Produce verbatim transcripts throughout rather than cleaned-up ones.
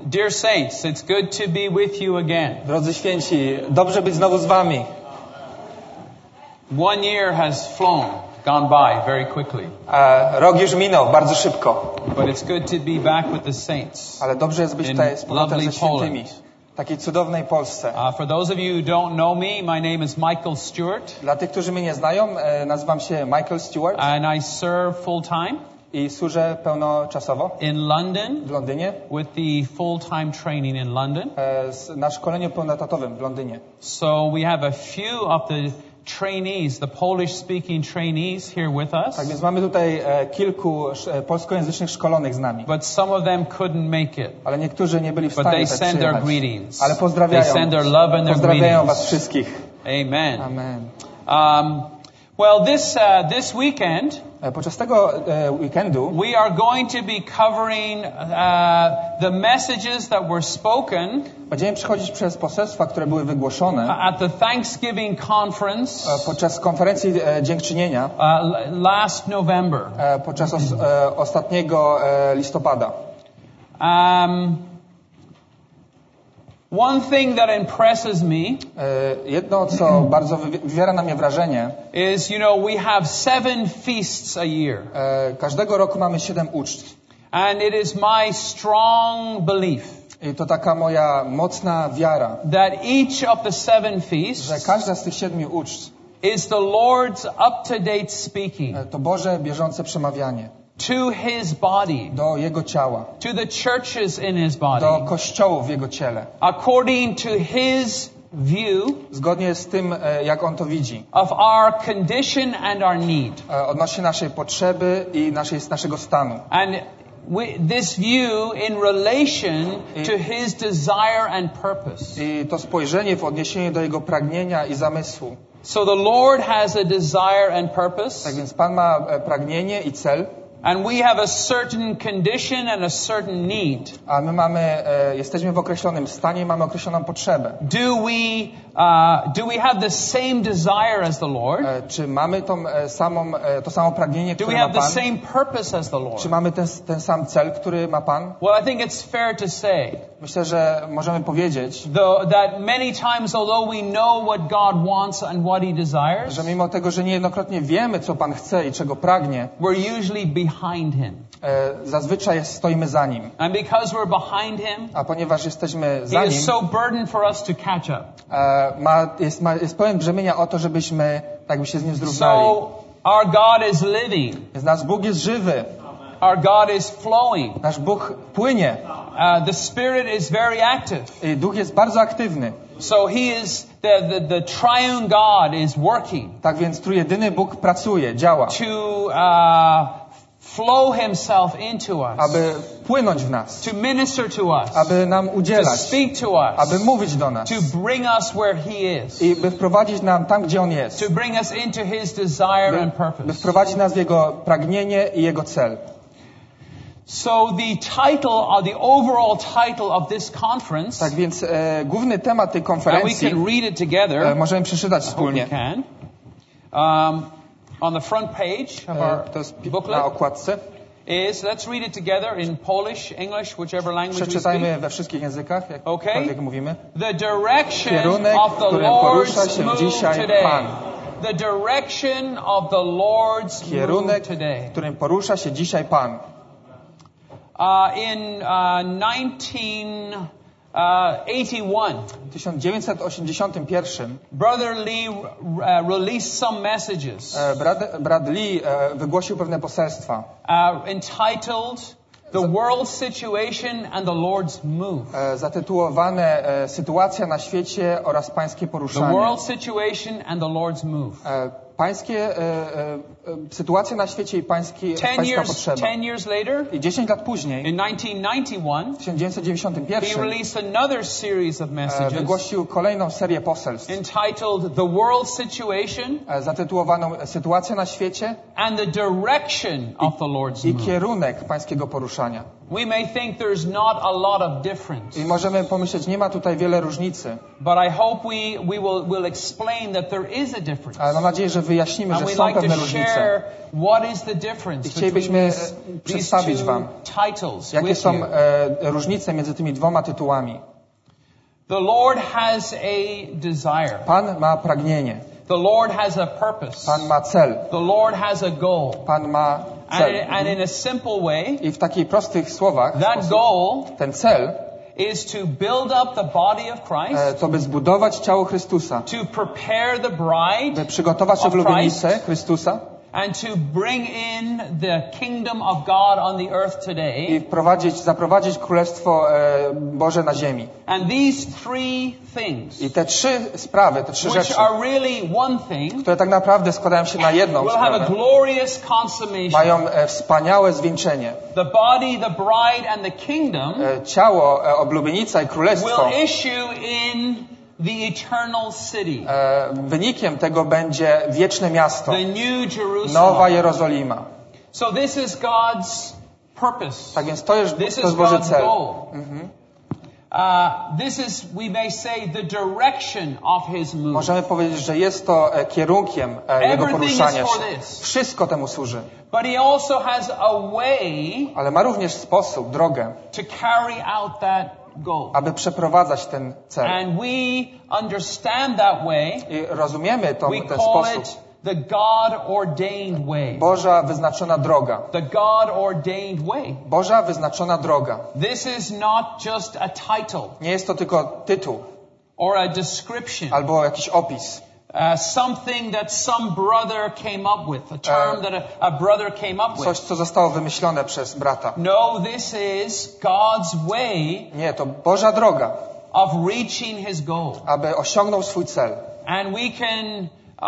Dear saints, it's good to be with you again. Drodzy święci, dobrze być znowu z wami. One year has flown, gone by very quickly. E, rok już minął, bardzo szybko. But it's good to be back with the saints. Ale dobrze jest być tutaj z powrotem ze świętymi. W takiej cudownej Polsce. Uh, for those of you who don't know me, my name is Michael Stewart. Dla tych, którzy mnie nie znają, e, nazywam się Michael Stewart. And I serve full time. I służę pełnoczasowo in London w Londynie with the full-time training in London. E, na szkoleniu pełnoetatowym w Londynie. So we have a few of the trainees, the Polish-speaking trainees here with us. Tak więc mamy tutaj e, kilku e, polskojęzycznych szkolonych z nami. But some of them couldn't make it. Ale niektórzy nie byli w But stanie they tak send their przyjechać. greetings. Ale pozdrawiają. They send their love and their pozdrawiają greetings. was wszystkich. Amen. Amen. Um, well, this uh, this weekend. Podczas tego e, weekendu we are going to be covering uh, the messages that were spoken będziemy przechodzić przez poselstwa, które były wygłoszone at the Thanksgiving conference e, podczas konferencji e, dziękczynienia uh, last November. E, podczas os, e, ostatniego e, listopada. Um, One thing that impresses me jedno, co bardzo wywiera na mnie wrażenie, is, you know, we have seven feasts a year. Każdego roku mamy siedem uczt. And it is my strong belief. I to taka moja mocna wiara, that each of the seven feasts, że każda z tych siedmiu uczt, is the Lord's up-to-date speaking. To Boże bieżące przemawianie. To His body, do Jego ciała, to the churches in His body, do kościołów w Jego ciele, according to His view, zgodnie z tym, jak On to widzi, of our condition and our need, odnośnie naszej potrzeby i naszej, naszego stanu. And we, this view in relation I, to His desire and purpose. I to spojrzenie w odniesieniu do Jego pragnienia i zamysłu. So the Lord has a desire and purpose. Tak więc Pan ma pragnienie i cel. And we have a certain condition and a certain need. A my mamy, e, jesteśmy w określonym stanie i mamy określoną potrzebę. Do we, uh, do we have the same desire as the Lord? E, czy mamy tą e, samą, e, to samo pragnienie, które ma Pan? Do we have the same purpose as the Lord? Czy mamy ten, ten sam cel, który ma Pan? Well, I think it's fair to say. Myślę, że możemy powiedzieć, though, that many times, although we know what God wants and what He desires, że mimo tego, że niejednokrotnie wiemy, co Pan chce i czego pragnie, we're usually behind Him. E, zazwyczaj stoimy za Nim. And because we're behind Him, a ponieważ jesteśmy za He Nim, is so burdened for us to catch up. E, ma, jest, ma, jest pełen brzemienia o to, żebyśmy jakby się z Nim zrównali. So our God is living. Więc nasz Bóg jest żywy. Our God is flowing. Nasz Bóg płynie. Uh, the Spirit is very active. I Duch jest bardzo aktywny. So He is the, the the triune God is working. Tak więc trójjedyny Bóg pracuje, działa. To uh, flow Himself into us. Aby płynąć w nas. To minister to us. Aby nam udzielać. To speak to us. Aby mówić do nas. To bring us where He is. I by wprowadzić nam tam, gdzie On jest. To bring us into His desire by, and purpose. By wprowadzić nas w Jego pragnienie i Jego cel. So the title, or the overall title of this conference, tak więc e, główny temat tej konferencji, and we can read it together, e, możemy przeczytać wspólnie. We can. Um, on the front page of our e, to jest booklet, na okładce. Is, let's read it together in Polish, English, whichever language Przeczytajmy we speak. we wszystkich językach, jak okay. mówimy. The direction Kierunek, of the którym Lord's porusza się move dzisiaj today. Pan. The direction of the Lord's Kierunek, move today. w którym porusza się dzisiaj Pan. Uh, in uh, nineteen eighty-one, tysiąc dziewięćset osiemdziesiątym pierwszym Brother Lee uh, released some messages. Brad, Brad Lee uh, wygłosił pewne poselstwa. Uh, entitled The World Situation and the Lord's Move. Uh, zatytułowane uh, Sytuacja na świecie oraz Pańskie poruszanie. The World Situation and the Lord's Move. Uh, pańskie e, e, sytuacja na świecie i pańskie, pańska potrzeba. Ten years later, I dziesięć lat później, in nineteen ninety-one, w tysiąc dziewięćset dziewięćdziesiątym pierwszym, he released another series of messages, wygłosił kolejną serię poselstw, entitled The World Situation, e, zatytułowaną Sytuacja na świecie and the Direction of the Lord's i Move. kierunek pańskiego poruszania. We may think there's not a lot of difference. I możemy pomyśleć, nie ma tutaj wiele różnicy. But I hope we we will will explain that there is a difference. Ale mam nadzieję, że wyjaśnimy, And że we'd są like pewne to różnice. share what is the difference I between chcielibyśmy these, these przedstawić two wam, titles jakie with są you. e, różnice między tymi dwoma tytułami. The Lord has a desire. Pan ma pragnienie. The Lord has a purpose. Pan ma cel. The Lord has a goal. Pan ma And cel. in, and in a simple way, I w takich prostych słowach that sposób, goal ten cel is to build up the body of Christ, e, to by zbudować ciało Chrystusa, to prepare the bride by przygotować of oblubienicę Chrystusa and to bring in the kingdom of God on the earth today. i wprowadzić, zaprowadzić Królestwo e, Boże na ziemi. And these three things, I te trzy sprawy, te trzy which rzeczy, are really one thing, które tak naprawdę składają się na jedną will have a sprawę, glorious consummation. mają e, wspaniałe zwieńczenie. The body, the bride, and the kingdom E, ciało, e, oblubienica i Królestwo, will issue in the eternal city, e, wynikiem tego będzie wieczne miasto, the New Nowa Jerusalem. Jerozolima. So this is God's purpose. Tak więc to jest, This to is jest Boży God's cel. goal. Uh, this is, we may say, the direction of His move. Możemy powiedzieć, że jest to e, kierunkiem e, Jego Everything poruszania is for się. this. Wszystko temu służy. But He also has a way Ale ma również sposób, drogę, to carry out that goal. aby przeprowadzać ten cel. And we understand that way. I rozumiemy to, We ten call sposób. it the God-ordained way. Boża wyznaczona droga. The God-ordained way. Boża wyznaczona droga. This is not just a title Nie jest to tylko tytuł or a description. albo jakiś opis. Uh, something that some brother came up with, a term that a, a brother came up with. Coś, co zostało wymyślone przez brata. No, this is God's way Nie, to Boża droga, of reaching His goal. aby osiągnął swój cel. And we can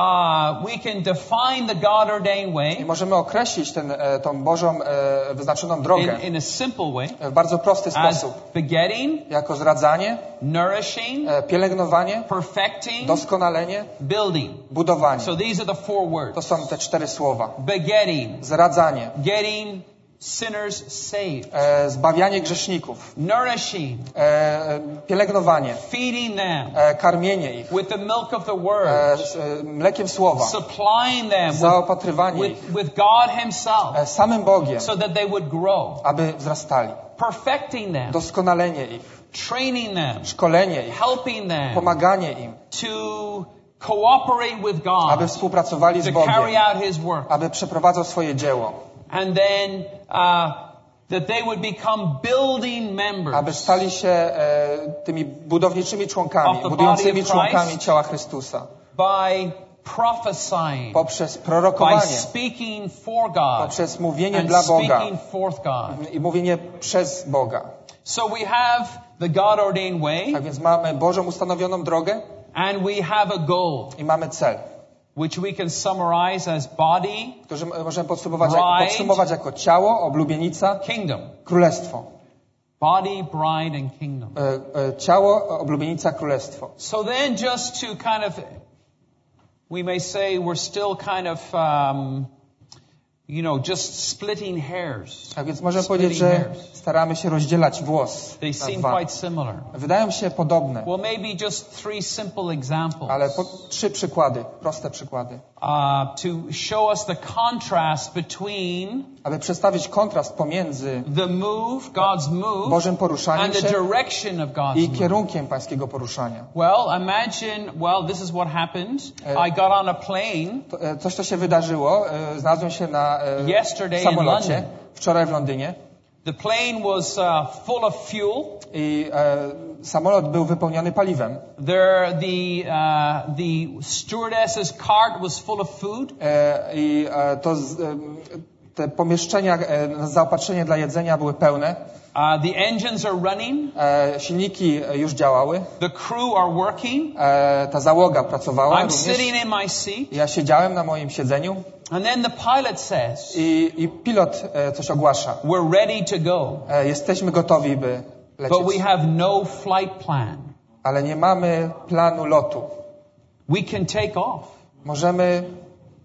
uh, we can define the God-ordained I way możemy określić ten, e, tą Bożą e, wyznaczoną drogę in, in a simple way w bardzo prosty as sposób. begetting, Jako zradzanie, nourishing, e, pielęgnowanie, perfecting, doskonalenie, building. budowanie. So these are the four To words. są te cztery słowa. Begetting, Zradzanie, getting sinners saved, e, zbawianie grzeszników, nourishing, e, pielęgnowanie, feeding them e, karmienie ich, with the milk of the e, word, z, e, mlekiem słowa, supplying them with, zaopatrywanie ich with, with God Himself e, samym Bogiem, so that they would grow, aby wzrastali. perfecting them, Doskonalenie ich, training them, szkolenie ich, helping them pomaganie im, to cooperate with aby God, współpracowali z to Bogiem, carry out His work. aby przeprowadzał swoje dzieło, And then uh, that they would become building members aby stali się e, tymi budowniczymi członkami, of the body budującymi of członkami Christ. ciała Chrystusa, by prophesying, poprzez by prorokowanie, speaking for God poprzez mówienie and dla Boga speaking forth God. i mówienie przez Boga. So we have the God-ordained way Tak więc mamy Bożą ustanowioną drogę and we have a goal, i mamy cel, which we can summarize as body, który możemy podsumować, Bride. podsumować jako ciało, oblubienica, kingdom. królestwo. Body, bride, and kingdom. E, e, ciało, oblubienica, królestwo. So then just to kind of, we may say we're still kind of, um, you know, just splitting hairs. Tak więc możemy Splitting powiedzieć, że hairs. staramy się rozdzielać włos They na seem dwa. quite similar. Wydają się podobne, Well, maybe just three simple examples ale po, trzy przykłady, proste przykłady. uh, to show us the contrast between Aby przedstawić kontrast pomiędzy the move, God's move, Bożym poruszaniem and the się direction of God's i move. kierunkiem pańskiego poruszania. Well, imagine, well, this is what happened. I got on a plane To, e, coś, co się wydarzyło, e, znalazłem się na e, Yesterday in samolocie London. wczoraj w Londynie The plane was uh, full of fuel. i e, samolot był wypełniony paliwem. There, the uh, the stewardess's cart was full of food. E, I e, to z, e, te pomieszczenia, e, zaopatrzenie dla jedzenia były pełne. Uh, the engines are running. E, silniki już działały. The crew are working. E, ta załoga pracowała I'm również. sitting in my seat. Ja siedziałem na moim siedzeniu And then the pilot says, i, i pilot e, coś ogłasza. we're ready to go, E, jesteśmy gotowi, by lecieć, but we have no flight plan. ale nie mamy planu lotu. We can take off. Możemy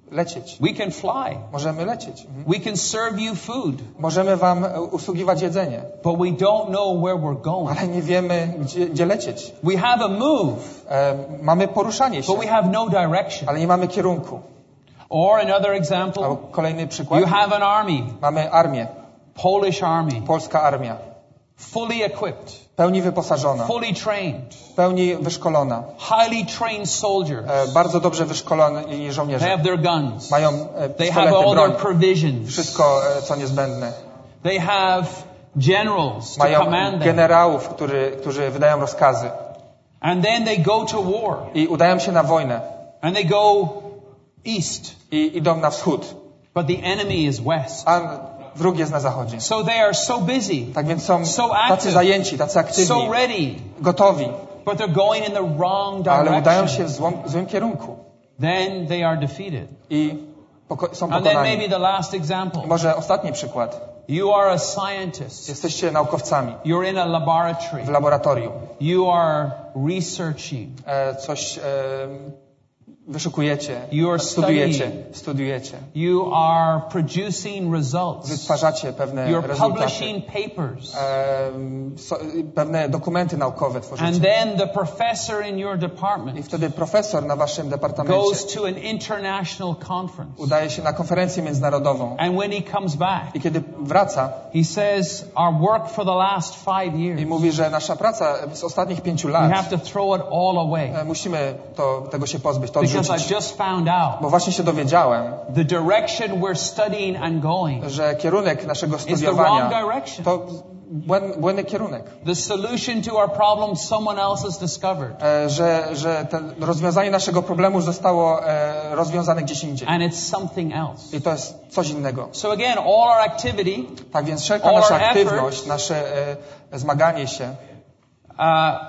lecieć. We can fly. Możemy lecieć. Mhm. We can serve you food. Możemy wam usługiwać jedzenie. But we don't know where we're going. Ale nie wiemy, gdzie, gdzie lecieć. We have a move. E, mamy poruszanie się. But we have no direction. Ale nie mamy kierunku. Or another example. Albo kolejny przykład. You have an army. Mamy armię. Polish army. Polska armia. Fully equipped. W pełni wyposażona. Fully trained. W pełni wyszkolona. Highly trained soldiers. E, bardzo dobrze wyszkoloni They żołnierze. have their guns. Mają e, They have pistolety, all broń. their provisions. Wszystko, e, co niezbędne. They have generals to Mają command them. generałów, który, którzy wydają rozkazy. And then they go to war. I udają się na wojnę. And they go east. I idą na wschód. But the enemy is west. A wróg jest na zachodzie. So they are so busy. Tak więc są So tacy active. zajęci, tacy aktywni, So ready. gotowi, But they're going in the wrong ale udają direction. się w złym, złym kierunku. Then they are defeated. I poko- są And then maybe pokonani. the last example. Może ostatni przykład. You are a scientist. Jesteście naukowcami You're in a laboratory. w laboratorium. You are researching. E, coś e, wyszukujecie, You are studiujecie, studying. studiujecie. You are producing results. Wytwarzacie pewne You're rezultaty. publishing papers. E, so, pewne dokumenty naukowe And tworzycie. then the professor in your I department wtedy profesor na waszym departamencie goes to an international conference. udaje się na konferencję międzynarodową. And when he comes back, I kiedy wraca he says, our work for the last five i years, mówi, że nasza praca z ostatnich pięciu we lat, have to throw it all away. e, musimy to, tego się pozbyć, to Because odrzucić. I just found out Bo właśnie się dowiedziałem, the direction we're studying and going że kierunek naszego is the wrong studiowania direction. to błędny, błędny kierunek. The solution to our problem someone else has discovered. E, że, że ten rozwiązanie naszego problemu zostało e, rozwiązane gdzieś indziej. And it's something else. I to jest coś innego. So again, all our activity, Tak więc wszelka All nasza our aktywność, nasze e, zmaganie się, uh,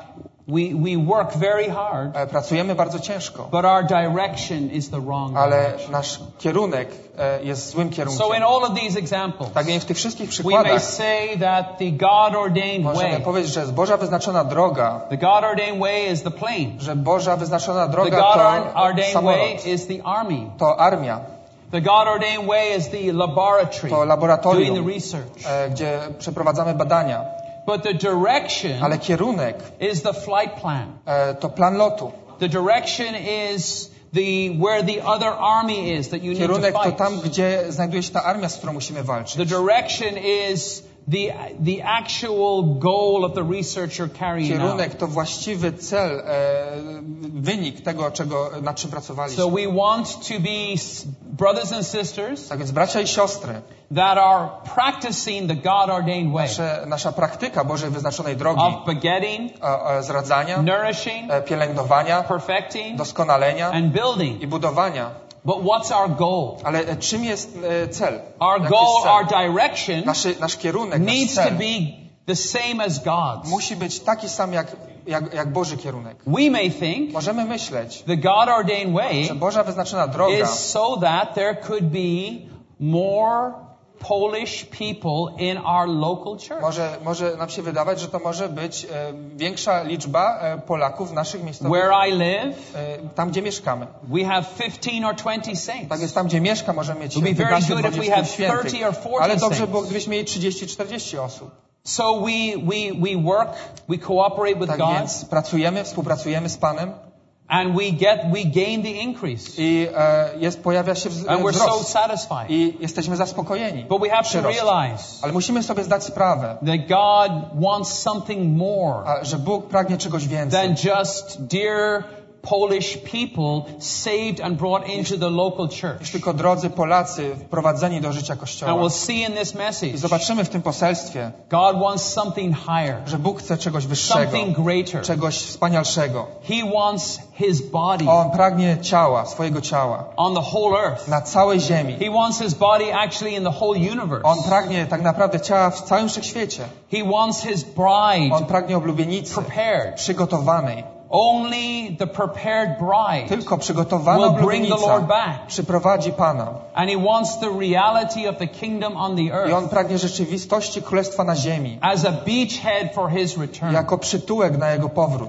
we, we work very hard, e, pracujemy bardzo ciężko, but our direction is the wrong ale direction. nasz kierunek e, jest złym kierunkiem. So in all of these examples, Tak więc w tych wszystkich we may przykładach say that the God-ordained możemy way, powiedzieć, że jest Boża wyznaczona droga, the God-ordained way is the plane. że Boża wyznaczona The droga to God-ordained way samolot, is the army. to armia, The God-ordained way is the laboratory, to doing laboratorium, the research. e, gdzie przeprowadzamy badania, But the direction ale kierunek is the flight plan. e, to plan lotu. The direction is the where the other army is that you need to Kierunek to fight. tam, gdzie znajduje się ta armia, z którą musimy The walczyć. direction is the the actual goal of the research you're carrying out. Kierunek to właściwy cel, e, wynik tego, czego, nad czym pracowaliśmy. So we want to be s- brothers and sisters Tak więc bracia i siostry, that are practicing the God-ordained way nasze, nasza praktyka Bożej wyznaczonej drogi, of begetting, e, e, zradzania, nourishing, e, pielęgnowania, perfecting, doskonalenia and building. i budowania. But what's our goal? Ale e, czym jest e, cel? Our Jaki goal, jest cel? our direction Nasz, nasz kierunek, nasz needs to cel be the same as God's. musi być taki sam jak, jak, jak Boży kierunek. We may think Możemy myśleć, the God-ordained way że Boża wyznaczona droga is so that there could be more Polish people in our local church. Może, może nam się wydawać, że to może być e, większa liczba e, Polaków w naszych miejscowościach, Where I live, e, tam gdzie mieszkamy. we have fifteen or twenty saints. Tak więc tam gdzie mieszka możemy mieć It would be very piętnaście good if we dwadzieścia had świętych. thirty or forty Ale dobrze saints. było, gdybyśmy mieli trzydzieści czterdzieści osób. So we, we, we work, we cooperate with Tak God, więc pracujemy, współpracujemy z Panem and we get, we gain the increase. i e, jest, pojawia się wz, And we're so wzrost. satisfied. I jesteśmy zaspokojeni. But we have to Przyrost. realize Ale musimy sobie zdać sprawę, that God wants something more a, że Bóg pragnie czegoś więcej. than just dear Polish people saved and brought into the local Niż church. tylko drodzy Polacy wprowadzeni do życia And Kościoła. we'll see in this I message, zobaczymy w tym poselstwie, God wants something higher, że Bóg chce czegoś wyższego, something greater. czegoś wspanialszego. He wants His body On pragnie ciała, swojego ciała, on the whole earth. na całej ziemi. He wants His body actually in the whole universe. On pragnie tak naprawdę ciała w całym wszechświecie. He wants His bride On pragnie oblubienicy, prepared. przygotowanej. Only the prepared bride Tylko przygotowana will bring the Lord oblubienica back. przyprowadzi Pana. And He wants the reality of the kingdom on the I earth On pragnie rzeczywistości Królestwa na ziemi, as a beachhead for His return. jako przytułek na Jego powrót.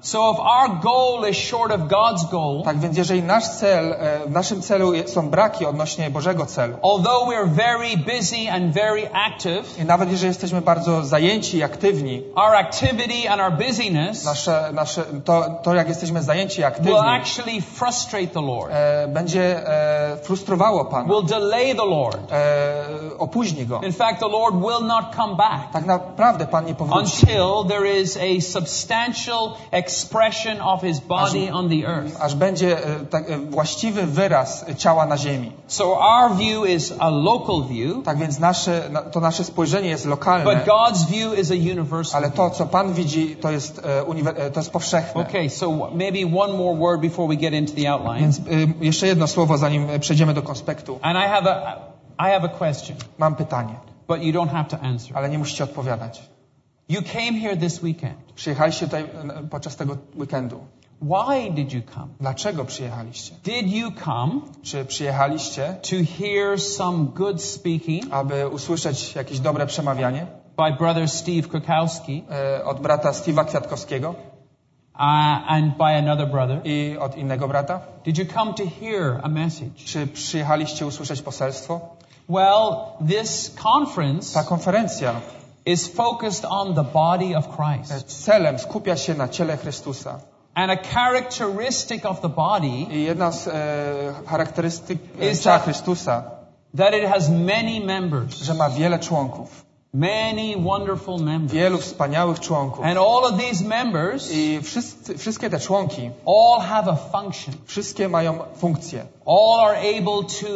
So if our goal is short of God's goal, Tak więc jeżeli nasz cel, w naszym celu są braki odnośnie Bożego celu, although we're very busy and very active, i nawet jeżeli jesteśmy bardzo zajęci i aktywni, our activity and our busyness nasze, nasze, to, to jak jesteśmy zajęci i will aktywni, actually frustrate the Lord, e, będzie e, frustrowało Pana, will delay the Lord. e, opóźni Go. In fact, the Lord will not come back Tak naprawdę Pan nie powróci, until there is a substantial expression of His body on the earth. aż będzie e, tak, e, właściwy wyraz ciała na ziemi. So our view is a local view, Tak więc nasze, na- to nasze spojrzenie jest lokalne, but God's view is a universal ale view. to, co Pan widzi, to jest, e, uniwer- e, to jest powszechne. Okay, so maybe one more word before we get into the outline. Więc e, jeszcze jedno słowo, zanim przejdziemy do konspektu. And I have a I have a question, Mam pytanie, but you don't have to answer. ale nie musicie odpowiadać. You came here this weekend. Przyjechaliście tutaj e, podczas tego weekendu. Why did you come? Dlaczego przyjechaliście? Did you come Czy przyjechaliście, to hear some good speaking aby usłyszeć jakieś dobre przemawianie by brother Steve Krakowski e, od brata Steve'a Kwiatkowskiego uh, and by another brother? i od innego brata? Did you come to hear a message? Czy przyjechaliście usłyszeć poselstwo? Well, this conference Ta konferencja is focused on the body of Christ. celem skupia się na ciele Chrystusa. And a characteristic of the body I jedna z e, charakterystyk e, Is ciała that- Chrystusa, that it has many members, że ma wiele członków, many wonderful members. wielu wspaniałych członków. And all of these members I wszyscy, wszystkie te członki, all have a function. wszystkie mają funkcję. All are able to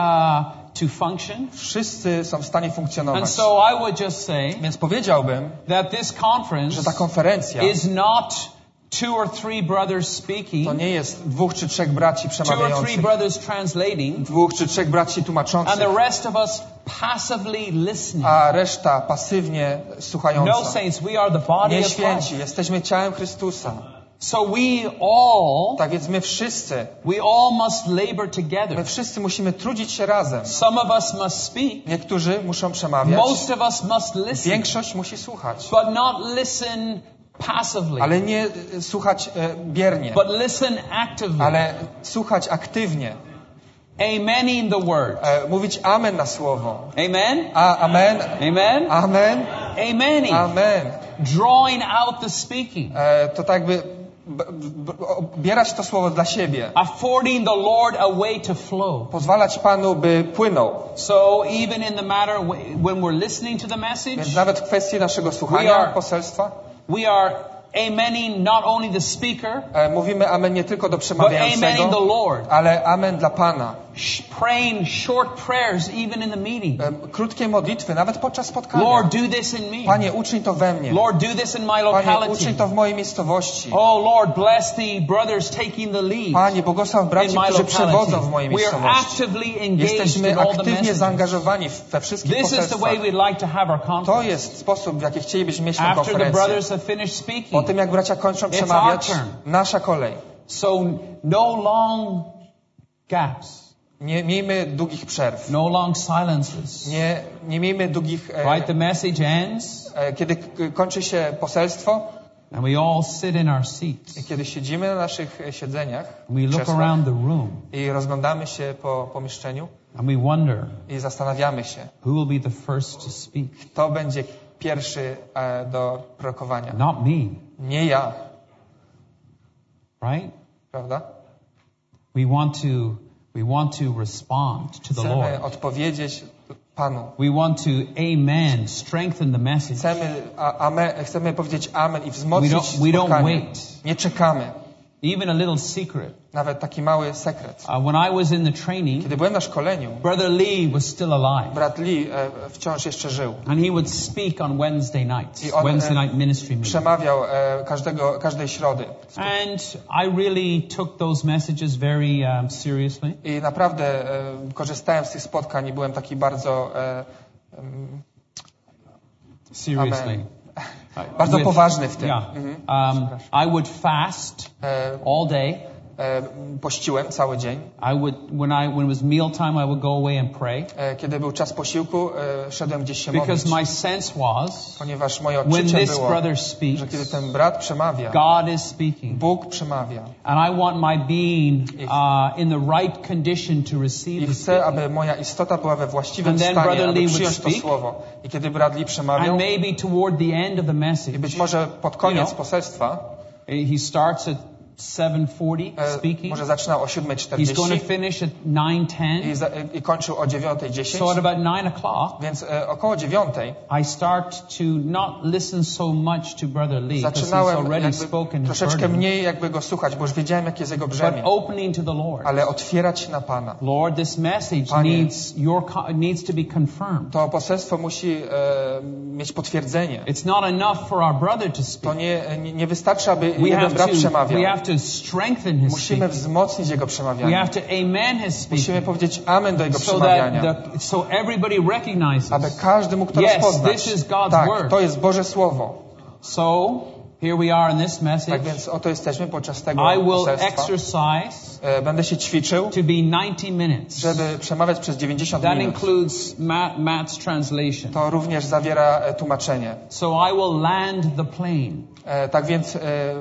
uh, to function. Wszyscy są w stanie And funkcjonować. so I would just say Więc powiedziałbym, that this conference że ta konferencja is not two or three brothers speaking, to nie jest dwóch czy trzech braci two or three przemawiających, brothers translating, dwóch czy trzech braci and tłumaczących, the rest of us passively listening. a reszta pasywnie No, słuchająca. saints, we are the body Nie of Christ. święci, jesteśmy ciałem Chrystusa. So we all, Tak więc my wszyscy, we all must labor my together. wszyscy musimy trudzić się razem. Some of us must speak. Niektórzy muszą przemawiać, Most of us must listen, większość musi słuchać, but not listen passively, ale nie e, słuchać e, biernie, but listen actively. ale słuchać aktywnie, Amen in the word. e, mówić amen na słowo. Amen? A, amen, Amen? amen, Amen. amen. Drawing out the speaking. E, to tak by b, b, bierać to słowo dla siebie, Affording the Lord a way to flow. pozwalać Panu, by płynął. So even in the matter w- when we're listening to the message, Więc nawet w kwestii naszego We słuchania are- poselstwa we are amening not only the speaker, e, mówimy amen nie tylko do but amening the przemawiającego, Lord. ale amen dla Pana. Sh- Praying short prayers even in the meeting. E, krótkie modlitwy, nawet podczas spotkania. Lord, do this in me. Panie, uczyń to we mnie. Lord, do this in my Panie, locality. uczyń to w mojej miejscowości. Oh Lord, bless the brothers taking the lead Panie, błogosław in braci, my którzy przewodzą w mojej locality. We are miejscowości. actively engaged Jesteśmy in all the aktywnie messages. zaangażowani w- we wszystkich This is the way poselstwach. we'd like to have our To conference. jest sposób, w jaki chcielibyśmy mieć tę After the konferencję. brothers have finished Po speaking. tym, jak bracia kończą It's przemawiać, our turn. nasza kolej. So no long gaps. Nie miejmy długich przerw. No long silences. Nie, nie miejmy długich... Right? The E, message ends e, kiedy k- kończy się poselstwo, and we all sit in our seats. i kiedy siedzimy na naszych e, siedzeniach, We look krzesłach around the room i rozglądamy się po pomieszczeniu and we wonder i zastanawiamy się, who will be the first to speak. kto będzie pierwszy e, do prorokowania. Not me. Nie ja, Right? prawda? We want to we want to respond to the Chcemy Lord. odpowiedzieć Panu. We want to amen, strengthen the message. Chcemy, a, amen, chcemy powiedzieć amen i We wzmocnić don't we don't spotkanie. wait. Nie czekamy. Even a little secret. Nawet taki mały sekret. Uh, when I was in the training, Kiedy byłem na szkoleniu, Brother Lee was still alive. brat Lee e, wciąż jeszcze żył. And he would speak on Wednesday nights, I on, Wednesday e, night ministry meeting. Przemawiał e, każdego, każdej środy. And I really took those messages very um, seriously. I naprawdę e, korzystałem z tych spotkań i byłem taki bardzo e, em, Seriously. Amen. bardzo With- poważny w tym. Yeah. Mhm. Um, I would fast E, all day. e, pościłem cały dzień. I would, when I, when it was meal time, I would go away and pray. E, kiedy był czas posiłku, e, szedłem gdzieś się modlić. Because my sense was, Ponieważ moje when odczucie this było, brother że speaks, kiedy ten brat przemawia, God is speaking. Bóg przemawia. And I want my being uh, in the right condition to receive I the chcę, speaking. aby moja istota była we właściwym And then stanie, Brother aby Lee przyjąć would to speak. słowo. I kiedy brat Lee przemawiał, And maybe toward the end of the i message, być może pod koniec You know, poselstwa, he starts at seven forty e, speaking. może zaczynał o siódmej He's czterdzieści going to finish at nine ten. i, za, i kończył o dziewiątej dziesięć. So at about nine o'clock, Więc e, około dziewiątej I start to not listen so much to Brother Lee because he's zaczynałem already jakby spoken his troszeczkę burden, mniej jakby go słuchać, bo już wiedziałem, jakie jest jego but brzemię. opening to the Lord. Ale otwierać się na Pana. Lord, this message Panie, needs your co- needs to be confirmed. To poselstwo musi e, mieć potwierdzenie. It's not enough for our brother to To speak. nie, nie, nie wystarczy, aby We jeden have brat to we przemawiał. have to strengthen his Musimy speaking. wzmocnić jego We przemawianie. have to amen his Musimy speaking powiedzieć amen do jego so that przemawiania. the, so everybody recognizes. Aby każdy mógł to Yes, rozpoznać. this is God's Tak, word. to jest Boże Słowo. So here we are in this Tak message. więc oto jesteśmy podczas tego I will poselstwa. exercise E, Będę się ćwiczył, to be ninety minutes. żeby przemawiać przez dziewięćdziesiąt That minut. includes Matt, Matt's translation. To również zawiera e, tłumaczenie. So I will land the plane E, Tak więc e,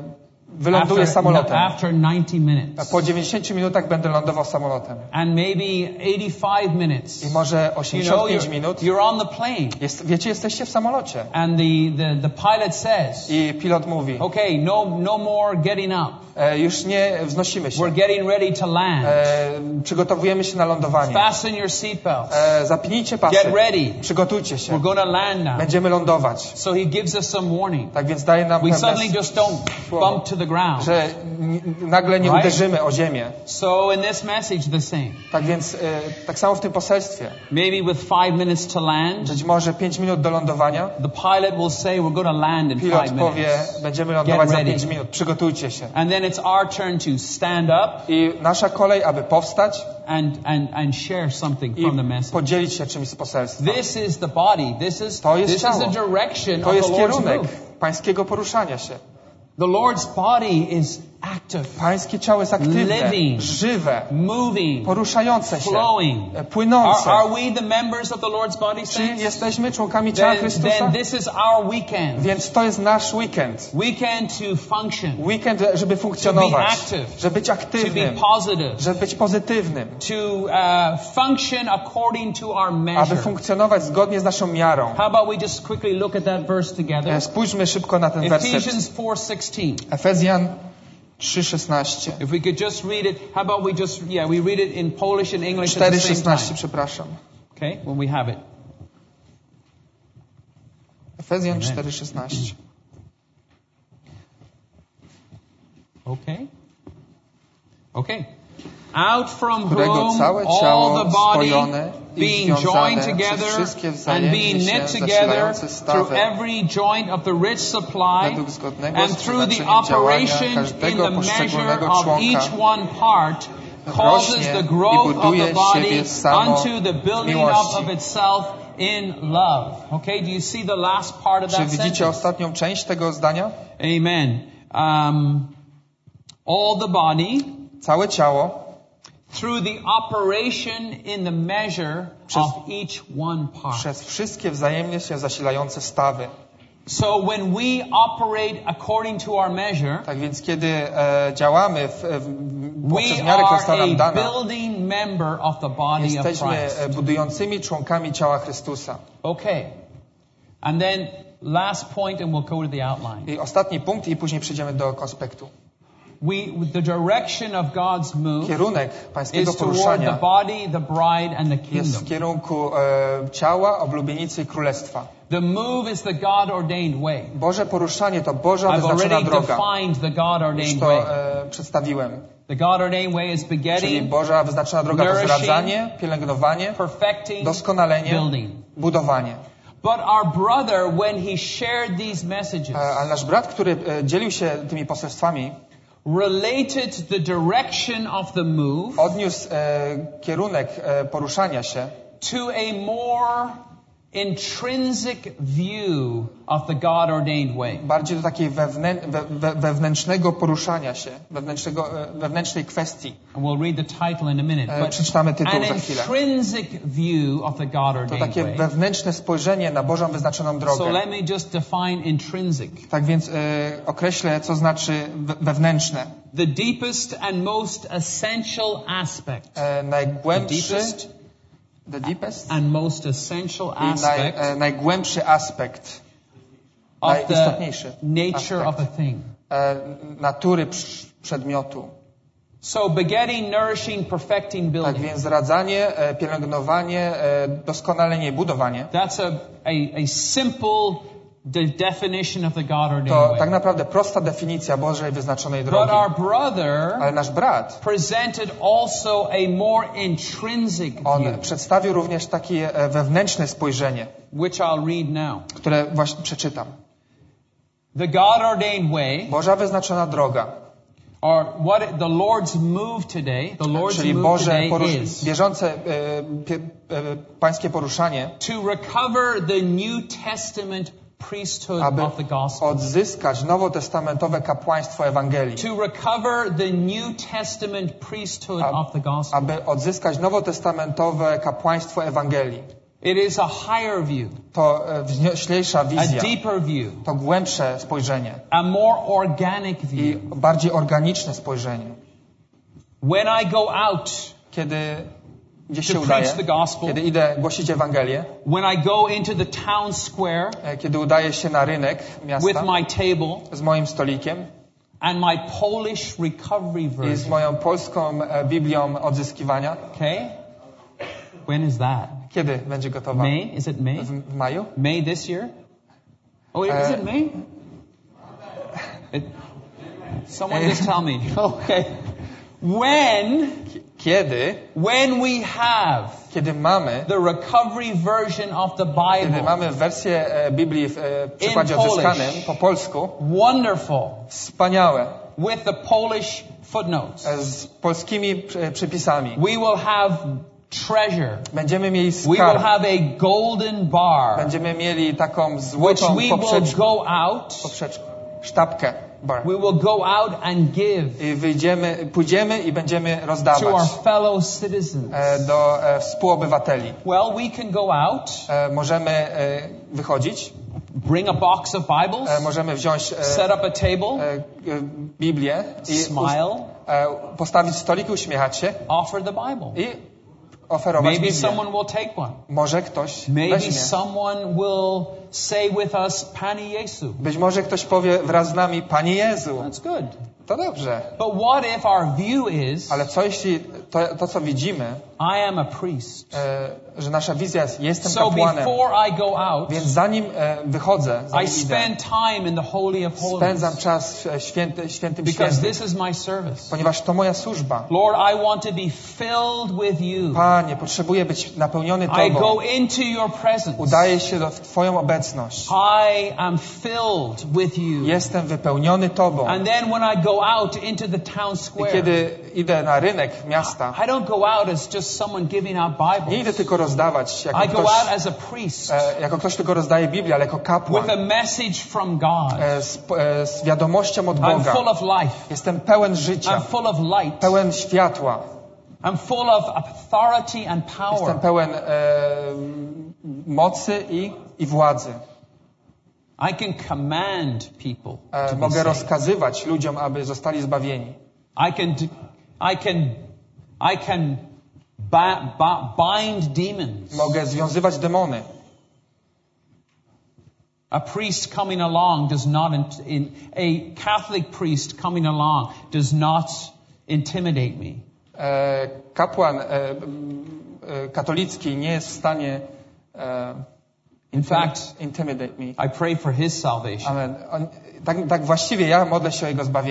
wyląduję after, samolotem. after ninety minutes. Po dziewięćdziesięciu minutach będę lądował samolotem. And maybe eighty-five minutes. I może You know, osiemdziesiąt pięć you're, minut. you're on the plane. Jest, wiecie, jesteście w samolocie. And the, the, the pilot says, I pilot mówi, okay, no, no more getting up. e, już nie wznosimy się. We're getting ready to land. E, przygotowujemy się na lądowanie. Fasten your seatbelts. E, zapnijcie pasy. Get ready. Przygotujcie We're się. going to land now. Będziemy lądować. So he gives us some warning. Tak więc daje nam We pewne suddenly just don't słowo, bump to the ground. że n- nagle nie Right? uderzymy o ziemię. So in this message, the same. Tak więc e, tak samo w tym poselstwie. Maybe with five minutes to land, Być może pięć minut do lądowania. the pilot will say we're going to land in Pilot five powie, minutes. będziemy lądować za ready. pięć minut. Przygotujcie się. And then it's our turn to stand up I nasza kolej, aby powstać and, and, and share something i from the message. podzielić się czymś z poselstwa. This is the body. This is, To jest this is ciało. the direction To of jest the Lord's kierunek move. pańskiego poruszania się. The Lord's body is active, Pańskie ciało jest aktywne, Living. żywe, moving, poruszające się, flowing. e, Are, płynące. are we the members of the Lord's body, Czy saints? jesteśmy członkami ciała Then, Chrystusa? then this is our weekend. Więc to jest nasz weekend. Weekend to function, Weekend, żeby funkcjonować, active, żeby być to be aktywnym, positive, żeby być pozytywnym, to uh, function according to our aby measure. funkcjonować zgodnie z naszą miarą. How about we just quickly look at that verse together? E, Spójrzmy szybko na ten werset. Ephesians four sixteen. Efezjan trzy szesnaście. If we could just read it, how about we just, yeah, we read it in Polish and English at cztery the same szesnaście, time. przepraszam. Okay, when we have it. Efezjan cztery szesnaście. Okay. Okay. Out from Którego whom całe all ciało the body spojone i being joined związane przez together wszystkie and wzajemnie being się knit together zasilające through stawy every joint of the rich supply według zgodnego and through the przeznaczeniem działania operation in każdego the measure poszczególnego of członka each one part causes rośnie the i growth of buduje the body siebie samo unto the w building miłości. up of itself in love. Okay, do you see the last part of Czy that widzicie sentence? ostatnią część tego zdania? Amen. Um, all the body Całe ciało through the operation in the measure Przez- of each one part. przez wszystkie wzajemnie się zasilające stawy. So when we operate according to our measure, Tak więc kiedy e, działamy w, w, poprzez we miarę, która are została nam a dana, building member of the body of jesteśmy Christ. e, budującymi członkami ciała Chrystusa. Okay. And then last point and we'll go to the outline. I ostatni punkt i później przejdziemy do konspektu. We, the direction of God's move Kierunek pańskiego is toward the poruszania body, the bride, and the jest w kingdom. kierunku e, ciała, oblubienicy i królestwa. The move is the God-ordained way. Boże poruszanie to Boża I've wyznaczona already droga. defined the Już God-ordained to way. e, przedstawiłem. The God-ordained way is Czyli begetting, Boża wyznaczona droga to nourishing, zradzanie, pielęgnowanie, perfecting, doskonalenie, building. budowanie. But our brother, when he shared these messages, E, Ale nasz brat, który e, dzielił się tymi poselstwami, related the direction of the move odniósł e, kierunek e, poruszania się to a more intrinsic view of the God-ordained way. Bardziej do takiej wewnę, we, we, wewnętrznego poruszania się, wewnętrznego, wewnętrznej kwestii. And we'll read the title in a minute. E, But przeczytamy tytuł an za chwilę. intrinsic view of the To God-ordained takie way. wewnętrzne spojrzenie na Bożą wyznaczoną drogę. So let me just define intrinsic. Tak więc e, określę, co znaczy we, wewnętrzne. The deepest and most essential aspect. E, najgłębszy, The deepest the deepest and most essential i naj, aspect e, najgłębszy aspekt, of the najistotniejszy nature of a aspekt thing. e, natury przy, przedmiotu. So begetting, nourishing, perfecting, Tak building. więc radzanie, e, pielęgnowanie, e, doskonalenie i budowanie. That's a, a, a simple de- definition of the God-ordained To way. tak naprawdę prosta definicja Bożej wyznaczonej But drogi. our brother Ale nasz brat, presented also a more intrinsic on view, przedstawił również takie e, wewnętrzne spojrzenie, which I'll read now. które właśnie przeczytam. The God-ordained way, Boża wyznaczona droga, or what it- the Lord's move today, the Lord's czyli move Boże today porusz- is bieżące e, pie, e, pańskie poruszanie, to recover the New Testament priesthood aby of the gospel. odzyskać nowotestamentowe kapłaństwo Ewangelii. To recover the New Testament priesthood Ab- of the gospel. Aby odzyskać nowotestamentowe kapłaństwo Ewangelii. It is a higher view, To e, wznioślejsza a wizja, deeper view, to głębsze spojrzenie a more organic i view. bardziej organiczne spojrzenie. When I go out Kiedy gdzieś to się preach udaje, the gospel, kiedy idę głosić Ewangelię, when I go into the town square e, kiedy udaję się na rynek with miasta my table z moim stolikiem and my Polish recovery i z version, moją polską e, Biblią odzyskiwania, okay? When is that? kiedy będzie gotowa? May? Is it May? W, w maju? May this year? Oh, is Uh, it May? It, someone just tell me. Okay. When, Kiedy? when we have Kiedy mamy, the recovery version of the kiedy Bible, mamy wersję e, Biblii w e, przykładzie Polish. odzyskanym po polsku, wonderful, wspaniałe, with the Polish footnotes, e, z polskimi e, przypisami. we will have treasure. Będziemy mieli We will skarb, have a golden bar, będziemy mieli taką which złotą we will poprzecz, go out, poprzeczkę, sztabkę. Bar. we will go out and give I wyjdziemy, pójdziemy i będziemy to our rozdawać fellow citizens. e, do e, współobywateli. Well, we can go out, E, możemy e, wychodzić, bring a box of Bibles, e, możemy wziąć e, set up a table, e, e, Biblię i smile, e, postawić stolik, uśmiechać się offer the Bible. i oferować Maybe Biblię. someone will take one. Może ktoś Maybe weźmie. someone will say with us, Pani Jesu. Być może ktoś powie wraz z nami, Panie Jezu. That's good. To dobrze. But what if our view is, Ale co jeśli to, to co widzimy, I am a priest. e, że nasza wizja jest, jestem So kapłanem, before I go out, więc zanim e, wychodzę, I zanim idę, spend time in the Holy of spędzam Holies. czas w święty, świętym Because świętym, this is my service. ponieważ to moja służba. Lord, I want to be filled with you. Panie, potrzebuję być napełniony I Tobą. go into your presence. Udaję się do, w Twoją obecność. I am filled with you. Jestem wypełniony Tobą. And then when I go out into the town I square, kiedy idę na rynek miasta, I don't go out as just someone giving out nie Bibles. idę tylko rozdawać, jako I go ktoś, out as a priest e, jako ktoś, tylko rozdaje Biblię, ale jako kapłan. with a message from God. E, z, e, z wiadomością od I'm Boga. full of life. Jestem pełen życia, I'm full of light. pełen światła. I'm full of authority and Jestem power. pełen e, mocy i, i władzy. I can command people E, to be mogę saved. rozkazywać ludziom, aby zostali zbawieni. I can, do, I can, I can ba, ba, bind demons. Mogę związywać demony. A priest coming along does not, in, in, a Catholic priest coming along does not intimidate me. E, kapłan e, e, katolicki nie jest w stanie e, In fact, intimidate me. I pray for his salvation. Amen. On, tak, tak właściwie ja modlę się o jego zbawienie.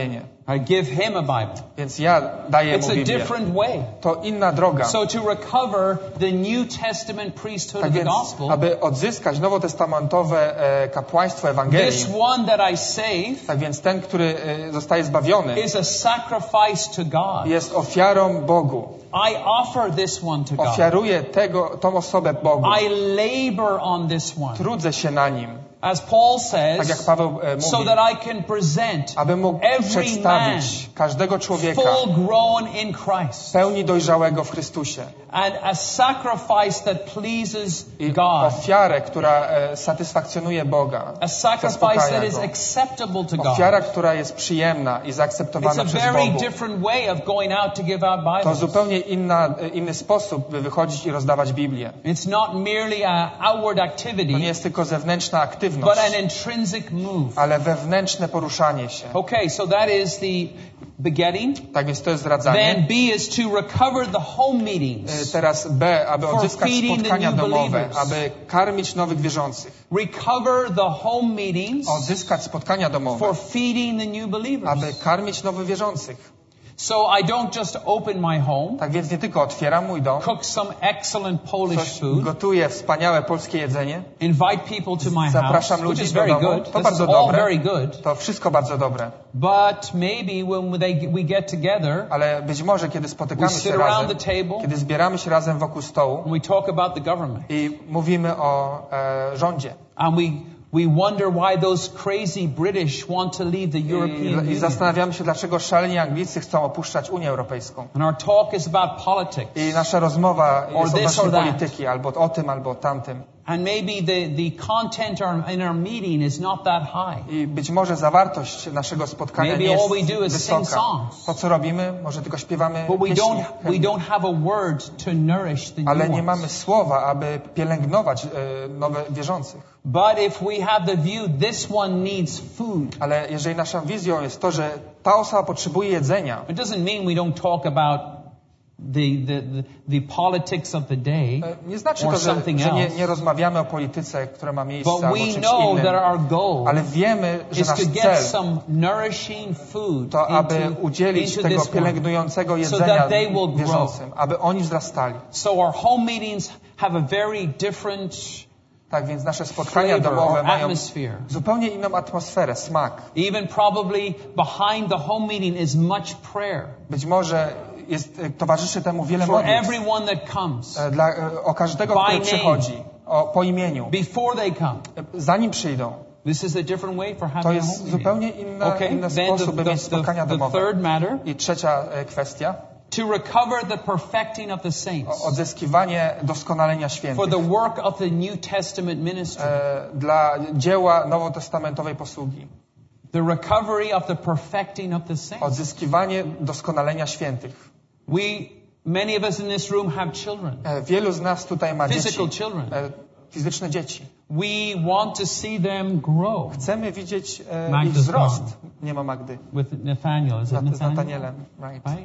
I give him a Bible. Więc ja daję It's mu a Biblię. different way. To inna droga. So to recover the New Testament priesthood Tak of the więc, gospel, aby odzyskać nowotestamentowe e, kapłaństwo Ewangelii, this one that I save tak więc ten, który e, zostaje zbawiony, is a sacrifice to God. jest ofiarą Bogu. I offer this one to God. Ofiaruję tego, tą osobę Bogu. I labor on this one. Trudzę się na nim. As Paul Tak jak says, Paweł e, mówi, so that I can present aby mógł every man przedstawić każdego człowieka full grown in Christ, pełni dojrzałego w Chrystusie. and a sacrifice that pleases I God, ofiarę, która e, satysfakcjonuje Boga. a sacrifice zaspokaja that is Go. acceptable to Ofiara, God. która jest przyjemna i It's zaakceptowana a przez very Boga. different way of going out to give out To Bibles. zupełnie inna, inny sposób, by wychodzić i rozdawać Biblię. It's not merely an outward To nie activity, jest tylko zewnętrzna but aktywność, an intrinsic move. ale wewnętrzne poruszanie się. Okay, so that is the begetting. Tak więc to jest Then zradzanie. B is to recover the home meetings. E, Teraz B, aby For odzyskać feeding the spotkania new domowe, believers. aby karmić nowych wierzących. Recover the home meetings Odzyskać spotkania domowe, for feeding the new believers. aby karmić nowych wierzących. So I don't just open my home, Tak więc nie tylko otwieram mój dom, cook some excellent Polish coś food, gotuję wspaniałe polskie jedzenie, invite people to my house, zapraszam which ludzi is do very domu. good. To This is bardzo all dobre. very good. To wszystko bardzo dobre. But maybe when they, we get together, Ale być może, kiedy spotykamy we się sit around razem, the table, kiedy zbieramy się razem wokół stołu and we talk about the government, i mówimy o e, rządzie. and we we wonder why those crazy British want to leave the European I, I Union. zastanawiamy się, dlaczego szaleni Anglicy chcą opuszczać Unię Europejską. And our talk is about politics. I nasza rozmowa Or jest this odnośnie or that. polityki, albo o tym, albo o tamtym. And maybe the, the content our- in our meeting is not that high. I być może zawartość naszego spotkania Maybe nie jest all we do is sing wysoka. songs. To, co robimy, może tylko śpiewamy But we pieśni, don't, we hymny. don't have a word to nourish the Ale new nie mamy ones. słowa, aby pielęgnować e, nowe wierzących. But if we have the view, this one needs food, Ale jeżeli naszą wizją jest to, że ta osoba potrzebuje jedzenia, it doesn't mean we don't talk about the, the, the, the politics of the day, e, nie znaczy or to, że, something że nie, else. nie rozmawiamy o polityce, która ma miejsce, But albo we czymś know innym. that our goal Ale wiemy, że is nasz to get cel some nourishing food to, aby into, udzielić into tego this one, pielęgnującego so jedzenia that they will grow. wierzącym, aby oni wzrastali. So our home meetings have a very different Tak więc nasze spotkania flavor domowe or mają atmosphere. zupełnie inną atmosferę, smak. Even probably behind the home meeting is much prayer Być może jest, e, towarzyszy temu wiele for modlitw everyone that comes, e, dla, e, o każdego, by który name. przychodzi, o, po imieniu, before they come. e, zanim przyjdą. This is a different way for To having a home jest meeting. zupełnie inna, Okay, inny then sposób, the, by mieć the, spotkania the, the domowe. third matter, I trzecia e, kwestia, to recover the perfecting of the o, saints odzyskiwanie doskonalenia for świętych the work of the New Testament ministry. e, dla dzieła nowotestamentowej posługi. The recovery of the perfecting of the saints. Odzyskiwanie doskonalenia świętych. We, many of us in this room have children, E, Wielu z nas tutaj ma physical dzieci, children. e, fizyczne dzieci. We want to see them grow. Chcemy widzieć e, ich Magda's wzrost. gone. Nie ma Magdy. With Nathaniel, is it Z, z Nathaniel? Natanielem. Right. Right?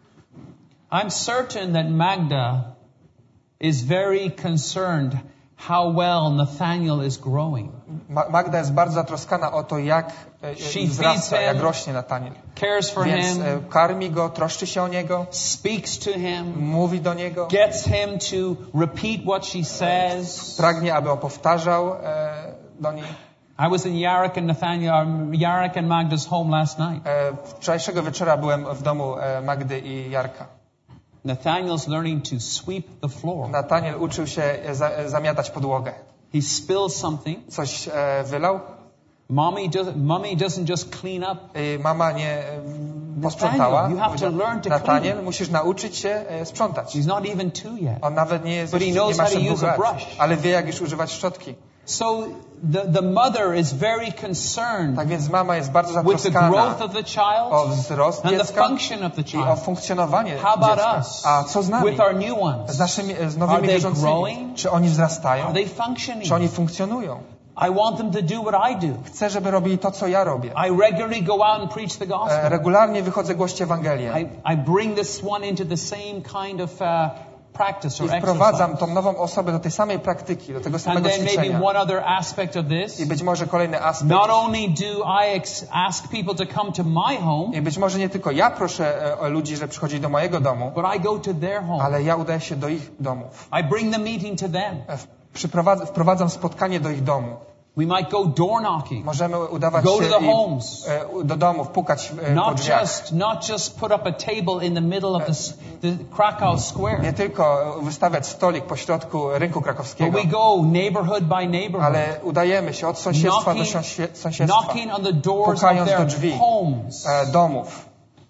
I'm certain that Magda is very concerned how well Nathaniel is growing. Ma- Magda jest bardzo zatroskana o to, jak e, She wzrasta, feeds him, jak rośnie Nataniel. Cares for Więc him, e, karmi go, troszczy się o niego, speaks to him, mówi do niego, gets him to repeat what she says. pragnie, aby on powtarzał e, do niej. I was in Yarek and Nathaniel, um, Yarek and Magda's home last night. E, Wczorajszego wieczora byłem w domu e, Magdy i Jarka. Nathaniel's learning to sweep the floor. Nataniel uczył się e, za, e, zamiatać podłogę. He spills something. Coś e, wylał Mommy, does, mommy doesn't just clean up. i mama nie e, posprzątała. Nathaniel, you have to Powiedział, learn to Nataniel, clean. musisz nauczyć się e, sprzątać. He's not even two yet. On nawet nie jest, But he nie knows ma how to jeszcze use dwóch a lat, brush. ale wie, jak już używać szczotki. So the, the mother is very concerned Tak więc mama jest bardzo with the zatroskana growth of the o child wzrost and the dziecka function of the i o child. funkcjonowanie How about dziecka. us A co z nami? with our new Z ones? naszymi, z Are nowymi they wierzącymi? growing? Czy oni wzrastają? Are they functioning? Czy oni funkcjonują? I want them to do what I do. Chcę, żeby robili to, co ja robię. I regularly go out and preach the E, gospel. Regularnie wychodzę głosić Ewangelię. I, I bring this one into the same kind of uh, practice or I wprowadzam exercise. tą nową osobę do tej samej praktyki, do tego And samego then maybe ćwiczenia. one other aspect of this. I być może kolejny aspekt. Not only do I ex- ask people to come to my home, I być może nie tylko ja proszę e, o ludzi, że przychodzi do mojego domu, but I go to their home. ale ja udaję się do ich domów. I bring the meeting to them. E, Przyprowadzam, wprowadzam spotkanie do ich domu. We might go door knocking. Możemy udawać Go to się the i, homes. e, do domów, pukać e, po Not drzwiach. just, not just put up a table in the middle of the, s- the Krakow Square, Nie tylko wystawiać stolik po środku rynku but krakowskiego, we go neighborhood by neighborhood, ale udajemy się od sąsiedztwa do knocking, sąsie- sąsiedztwa, knocking on the doors of pukając do their drzwi homes. e, domów.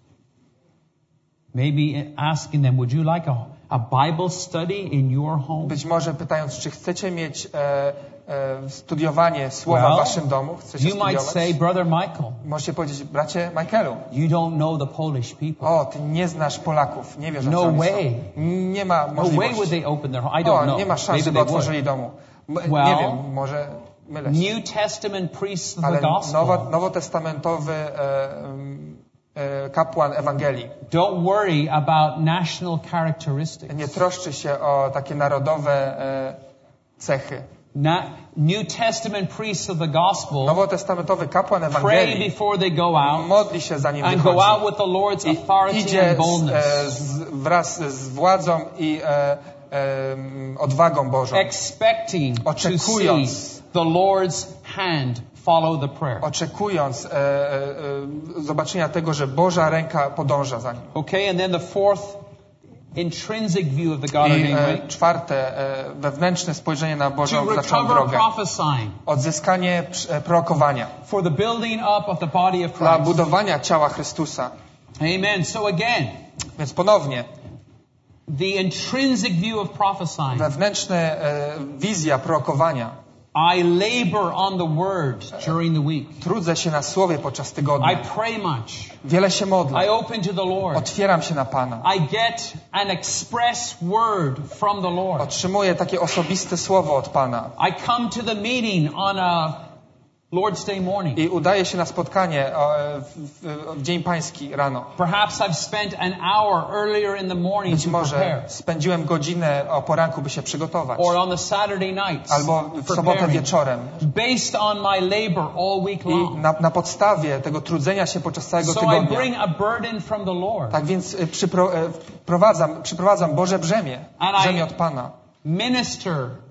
Maybe asking them, would you like a, a Bible study in your home? Być może pytając, czy chcecie mieć e, e, studiowanie słowa Well, w waszym domu? Chcecie You might say, studiować? Brother Michael, Możecie powiedzieć, bracie Michaelu, you don't know the Polish people. o, ty nie znasz Polaków, nie wiesz, o No co oni way. są. Nie ma No way would możliwości. they open their home. I don't O, know. nie ma szans, Maybe żeby they would. otworzyli domu. M- Well, nie wiem, może mylę się. New Testament priests of the Ale gospel nowo, nowotestamentowy e, e, kapłan Ewangelii don't worry about national characteristics. nie troszczy się o takie narodowe e, cechy. Na- New Testament priests of the gospel Nowotestamentowy kapłan pray Ewangelii before they go out modli się zanim and go out wychodzi. with the Lord's I authority idzie and z, e, boldness, z, wraz z władzą i e, e, odwagą Bożą, expecting to see Oczekując. the Lord's hand follow the prayer. oczekując e, e, e, zobaczenia tego, że Boża ręka podąża za nim. Okay, and then the fourth intrinsic view of the God I ordained way, e, czwarte, e, wewnętrzne spojrzenie na to Bożą zaczęłą recover drogę. prophesying Odzyskanie e, prorokowania for the building up of the body of dla Christ. budowania ciała Chrystusa. Amen. So again, Więc ponownie, the intrinsic view of prophesying. wewnętrzne e, wizja prorokowania. I labor on the word during the week. Trudzę się na słowie podczas I tygodnia. pray much. Wiele się modlę. I open to the Lord. Otwieram się na Pana. I get an express word from the Lord. Otrzymuję takie osobiste słowo od Pana. I come to the meeting on a Lord's Day morning. I udaję się na spotkanie o, w, w, w Dzień Pański rano. Perhaps I've spent an hour earlier in the morning Być to może prepare. spędziłem godzinę o poranku, by się przygotować. Or on the Saturday nights. Albo w sobotę preparing. wieczorem. Based on my labor all week I long. na, na podstawie tego trudzenia się podczas całego So I tygodnia. bring a burden from the Lord. Tak więc y, przypro, y, wprowadzam, przyprowadzam Boże brzemię. And I- Brzemię od Pana. Minister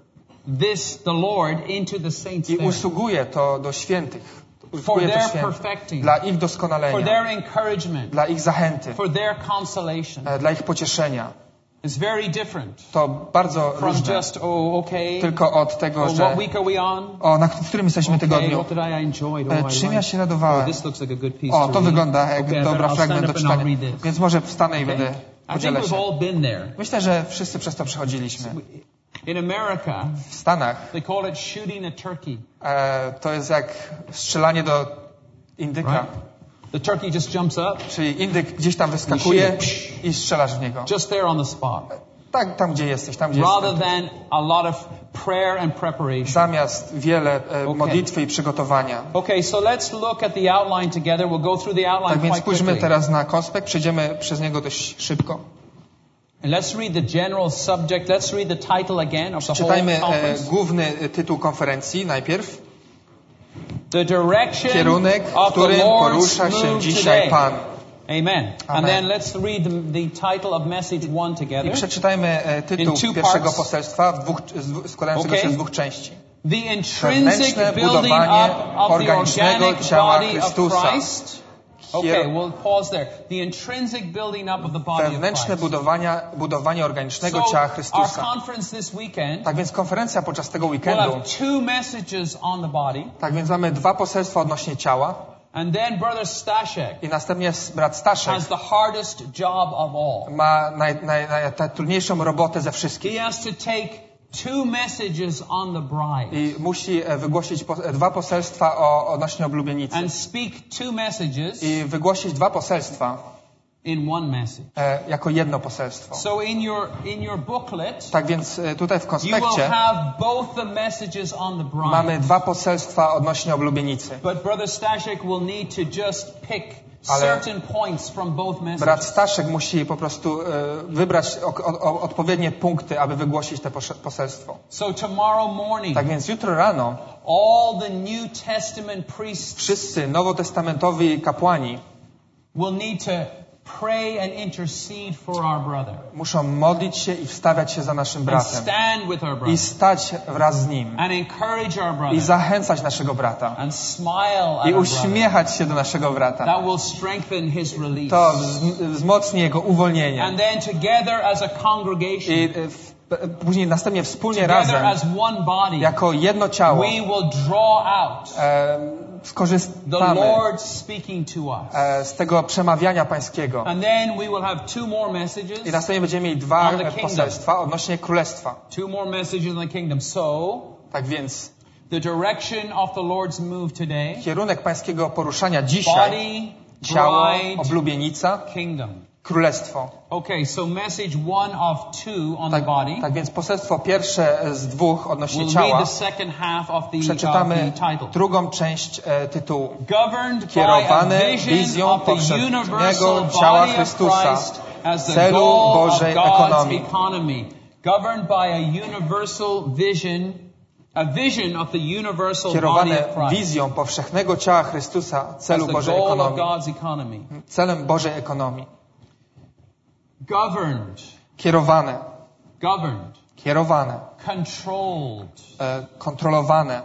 this, the Lord, into the saints I there. usługuję to do świętych. For Usługuję to their świętym. perfecting. Dla ich For doskonalenia. their encouragement. Dla ich zachęty. For their consolation. e, Dla ich pocieszenia. It's very different To bardzo from różne. just, oh, okay. Tylko od tego, Oh, że... what week are we on? O, na którym jesteśmy Okay, tygodniu? what did I enjoy? E, Oh, I Czym ja like- się Oh, radowałem? this looks like a good piece O, to to read. wygląda jak Okay, I dobra better- I'll fragment stand do up and I'll czytania. read this. Więc może wstanę i Okay? będę I think podzielę we've się. all been there. Myślę, że wszyscy przez to przechodziliśmy. In America, W Stanach they call it shooting a turkey. e, to jest jak strzelanie do indyka. Right? The turkey just jumps up, Czyli indyk gdzieś tam wyskakuje shoot i strzelasz w niego. just there on the spot. Tak, tam gdzie jesteś, tam gdzie Rather jesteś. than a lot of prayer and preparation. Zamiast wiele e, Okay. modlitwy i przygotowania. Okay, so let's look at the outline together. We'll go through the outline Tak więc quite spójrzmy quickly. teraz na konspekt, przejdziemy przez niego dość szybko. And let's read the general subject. Let's read the title again of the whole Czytajmy e, conference. główny tytuł konferencji najpierw. The direction Kierunek, w of the którym Lord's porusza się move dzisiaj today. Pan. Amen. And Amen. then let's read the, the title of message one I together. przeczytajmy e, tytuł In two pierwszego parts. poselstwa w dwóch, z- składającego Okay. się z dwóch części. The intrinsic Wewnętrzne building budowanie up of the organicznego organic ciała body of Chrystusa. Christ. Okay, we'll pause there. The intrinsic building up of the body of Wewnętrzne Christ. budowania, budowanie organicznego So ciała our Chrystusa. conference this weekend Tak więc konferencja podczas tego will weekendu, have two messages on the body. tak więc mamy dwa poselstwa odnośnie ciała And then Brother Stashek i następnie brat Staszek has the hardest job of all. ma naj, naj, naj, najtrudniejszą robotę ze wszystkich He has to take two messages on the bride i musi e, wygłosić po, e, dwa poselstwa o, odnośnie oblubienicy and speak two messages i wygłosić dwa poselstwa in one message. e, jako jedno poselstwo. So in your in your booklet, Tak więc e, tutaj w you will konspekcie have both the messages on the bride. mamy dwa poselstwa odnośnie oblubienicy. But Brother Stashek will need to just pick Ale certain points from both brat messages. Staszek musi po prostu e, wybrać o, o, odpowiednie punkty, aby wygłosić to poselstwo. So tomorrow morning, Tak więc jutro rano all the New Testament priests wszyscy nowotestamentowi kapłani will need to pray and intercede for our brother. muszą modlić się i wstawiać się za naszym And bratem. stand with our I brother. stać wraz z nim. And encourage our I brother. zachęcać naszego brata. And smile at I our brother. uśmiechać się do naszego brata. That will strengthen his release. To wz- wzmocni jego uwolnienie. And then together as a congregation, I e, w, p- później następnie wspólnie together razem, as one body, jako jedno ciało, we will draw out e, the skorzystamy Lord speaking to us. e, z tego przemawiania pańskiego. And then we will have two more messages. I następnie będziemy mieli dwa On the e, kingdom. poselstwa odnośnie królestwa. Two more messages in the kingdom. So, Tak więc the direction of the Lord's move today, kierunek pańskiego poruszania dzisiaj, body, ciało, bride, oblubienica, kingdom. królestwo. Okay, so message one of two on the Tak, body. tak więc poselstwo pierwsze z dwóch odnośnie We'll ciała. read the second half of the, of Przeczytamy the title. drugą część e, tytułu. Governed by a Kierowany vision wizją of the powszechnego universal ciała body of Chrystusa Christ as the celu goal Bożej of God's ekonomii. economy. Governed by a universal vision, a vision of the universal body Kierowane of Christ wizją powszechnego ciała Chrystusa as celu the Bożej goal of ekonomii. God's economy. Celem Bożej ekonomii. Governed, Kierowane. governed, Kierowane. controlled, E, kontrolowane.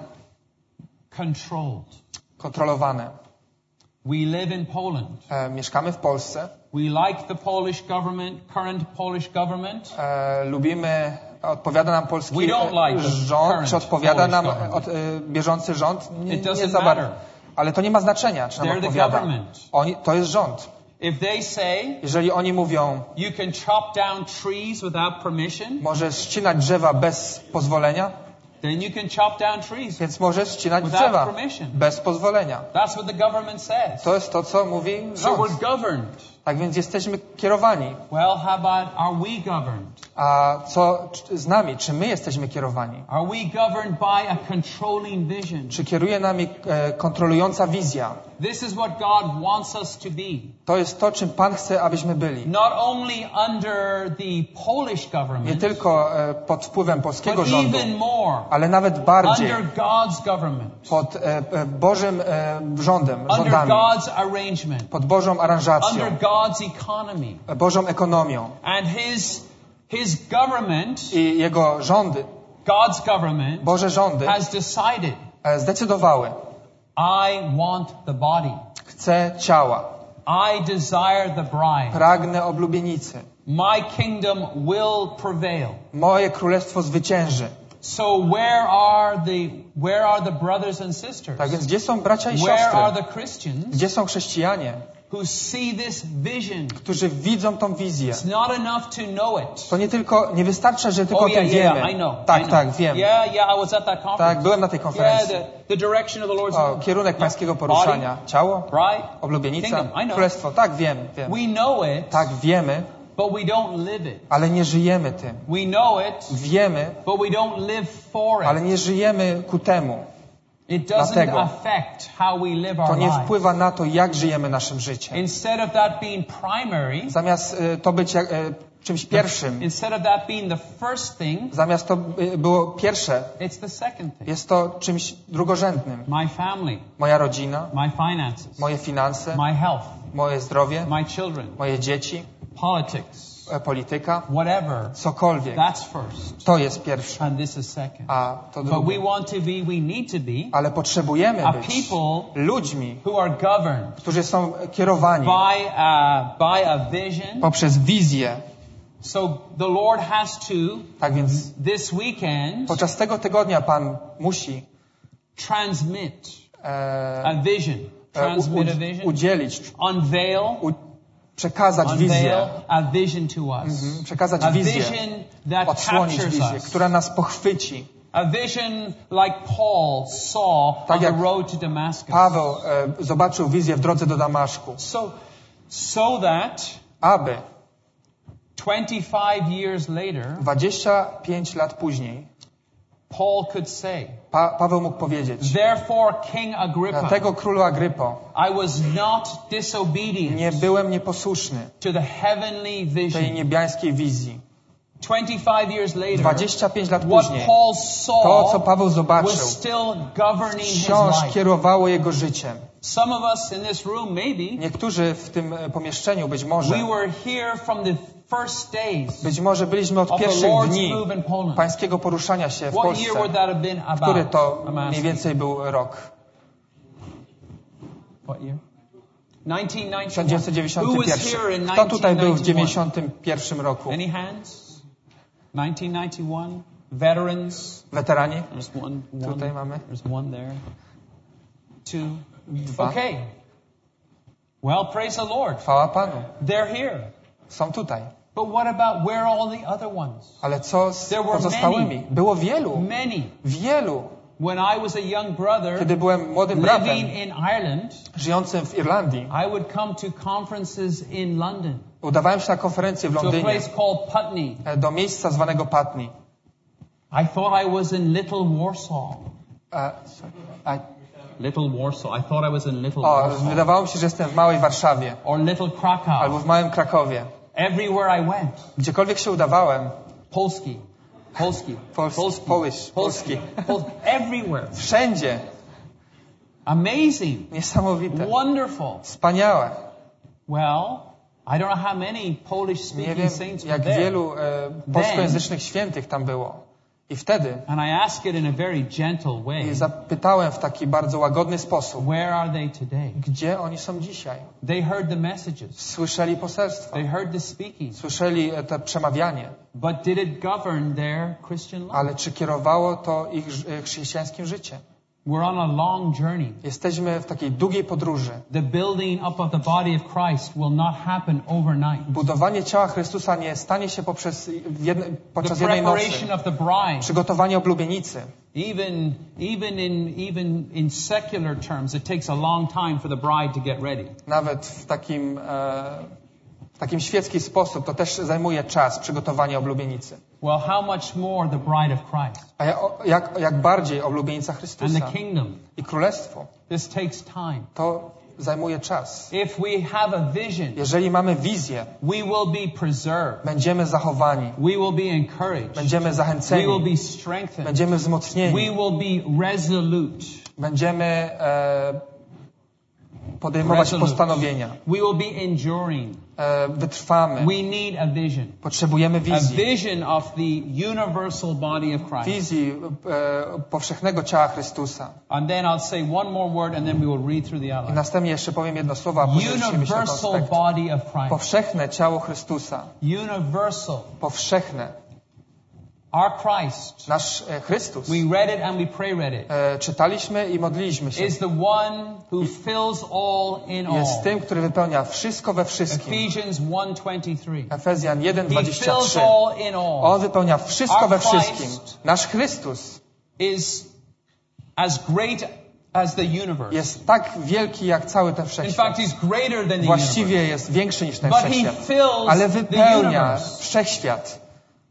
controlled. Kontrolowane. We live in Poland. E, mieszkamy w Polsce. We like the Polish government, current Polish government. E, lubimy, odpowiada nam polski We don't e, like the rząd, current czy odpowiada Polish nam government. od, e, bieżący rząd? Nie, It nie doesn't za bardzo. matter. Ale to nie ma znaczenia, czy nam They're the odpowiada. government. Oni, to jest rząd. If they say Jeżeli oni mówią, you can chop down trees without permission, możesz ścinać drzewa bez pozwolenia, then you can chop down trees. więc możesz ścinać Without drzewa permission. bez pozwolenia. That's what the government says. To jest to, co mówi So rząd. we're governed. Tak więc jesteśmy kierowani. Well, how about are we governed? A co z nami? Czy my jesteśmy kierowani? Are we governed by a controlling vision? Czy kieruje nami e, kontrolująca wizja? This is what God wants us to be. To jest to, czym Pan chce, abyśmy byli. Not only under the Polish Nie government, tylko e, pod wpływem polskiego but rządu, even more ale nawet bardziej under God's government, pod e, e, Bożym e, rządem, under rządami, God's arrangement, pod Bożą aranżacją, under God's economy. e, Bożą ekonomią. And his his government, I jego rządy, God's government, Boże rządy has decided, e, zdecydowały, I want the body. chcę ciała, I desire the bride. pragnę oblubienicy. My kingdom will prevail. Moje królestwo zwycięży. So where are the where are the brothers and sisters? Tak więc gdzie są bracia i Where are siostry? the Christians Gdzie są chrześcijanie, who see this vision? którzy widzą tą wizję? It's not enough to know it. To nie tylko, nie wystarczy, że tylko Oh o tym yeah, yeah, wiemy. I know. Tak, I know. tak, wiem. Yeah, yeah, I was at that conference. Tak, byłem na tej Yeah, konferencji. the, the direction of the Lord's O, will. kierunek pańskiego poruszania. Ciało, Bride, oblubienica, kingdom. I know. królestwo. Tak, wiem, wiem. We know it, Tak, wiemy, but we don't live it. ale nie żyjemy tym. We know it, Wiemy, but we don't live for ale it. nie żyjemy ku temu. It doesn't Dlatego affect how we live to our nie lives. wpływa na to, jak żyjemy naszym życiem. Instead of that being primary, Zamiast y, to być jak, y, czymś pierwszym, instead of that being the first thing, zamiast to y, było pierwsze, it's the second thing. jest to czymś drugorzędnym. My family, Moja rodzina, my finances, moje finanse, my health, moje zdrowie, my children, moje dzieci, politics, e, polityka, whatever. cokolwiek. That's first, To jest pierwsze, and this is second. a to But we drugie. want to be, we need to be Ale potrzebujemy a być people ludźmi, who are governed którzy są kierowani by a, by a vision. poprzez wizję. So the Lord has to, Tak więc this weekend, podczas tego tygodnia Pan musi transmit e, a vision. e, u, Transmit a vision. udzielić, Unveil, u, przekazać unveil wizję, a vision to us. Mhm, przekazać A wizję, vision that odsłonić captures wizję, us. która nas pochwyci. A vision like Paul saw Tak on jak the road to Damascus. Paweł e, zobaczył wizję w drodze do Damaszku, So, so that aby twenty-five years later, dwadzieścia pięć lat później Paul could say, Pa- Paweł mógł powiedzieć, therefore, King Agrippa, dlatego królu Agrypo, I was not disobedient nie byłem nieposłuszny to the heavenly tej vision. niebiańskiej wizji. twenty-five years later, dwadzieścia pięć lat what później, Paul to, co saw Paweł was zobaczył, still governing his wciąż life. kierowało jego życiem. Some of us in this room, maybe, Niektórzy w tym e, pomieszczeniu, być może, we were here from the first days być może byliśmy od of the pierwszych Lord's dni move in Poland. pańskiego poruszania się w What Polsce. year would that have been about? Który to I'm mniej asking. więcej był rok? What year? nineteen tysiąc dziewięćset dziewięćdziesiąty Who was here pierwszy. in Kto tutaj był w nineteen ninety-one? dziewięćdziesiątym pierwszym roku? Any hands? nineteen ninety-one? Veterans? Weterani? There's one. one. Tutaj mamy. There's one there. Two. Dwa. Okay. Well, praise the Lord. Chwała Panu. They're here. Są tutaj. But what about where are all the other ones? Ale co z There were pozostałymi? many. Było wielu. Many. Wielu. When I was a young brother Kiedy byłem młodym bratem living in Ireland, żyjącym w Irlandii, I would come to conferences in London, udawałem się na konferencję w to a Londynie place called Putney. e, do miejsca zwanego Putney. I thought I was in Little Warsaw. E, sorry. A, Little Warsaw. I thought I was in Little o, Warsaw. wydawało mi się, że jestem w małej Warszawie Or Little Krakow. albo w małym Krakowie. Everywhere I went. Gdziekolwiek się udawałem, Polski. Polski. Pols- Polski. Polish, Polski. Polski. Everywhere. wszędzie. Amazing. Niesamowite. Wonderful. Wspaniałe. Well, I don't know how many Polish Nie speaking wiem, saints were jak there. wielu e, polskojęzycznych świętych tam było. I wtedy And I ask it in a very gentle way. i zapytałem w taki bardzo łagodny sposób, Where are they today? gdzie oni są dzisiaj? They heard the messages. Słyszeli poselstwa, They heard the speaking. słyszeli e, te przemawianie, But did it govern their Christian life? ale czy kierowało to ich ż- e, chrześcijańskim życiem? We're on a long journey. Jesteśmy w takiej długiej podróży. The building up of the body of Christ will not happen overnight. Budowanie ciała Chrystusa nie stanie się poprzez jedne, The podczas jednej nocy. preparation of the bride, Przygotowanie oblubienicy. even even in even in secular terms, it takes a long time for the bride to get ready. Nawet w takim, e, w takim świecki sposób to też zajmuje czas, przygotowanie oblubienicy. Well, how much more the bride of Christ A ja- o- jak, jak bardziej oblubienica and Chrystusa the kingdom? i królestwo, This takes time. to zajmuje czas. If we have a vision, Jeżeli mamy wizję, we will be preserved. będziemy zachowani, We will be encouraged. będziemy We will zachęceni, be strengthened. będziemy We wzmocnieni, will be resolute. będziemy e, podejmować Resolute. postanowienia, We will be enduring. e, wytrwamy, We need a vision. potrzebujemy A wizji, vision of the universal body of Christ. wizji e, powszechnego ciała Chrystusa. And then I'll say one more word and then we will read through the I outline. następnie jeszcze powiem jedno słowo, a później wrócimy się do Universal konspektu. body of Christ. Powszechne ciało Chrystusa. Universal. Powszechne. Our Christ. Nasz e, Chrystus. We read it and we pray read it. E, czytaliśmy i modliliśmy się. Is the one who fills all in all. Jest tym, który wypełnia wszystko we wszystkim. Ephesians one twenty-three. Efezjan jeden He dwadzieścia fills trzy. all in all. On wypełnia wszystko Our we Christ wszystkim. Nasz Chrystus Is as great as the universe. jest tak wielki jak cały ten In wszechświat. fact, he's greater than the universe. Właściwie jest większy niż ten But he wszechświat. fills Ale the wypełnia universe. wszechświat.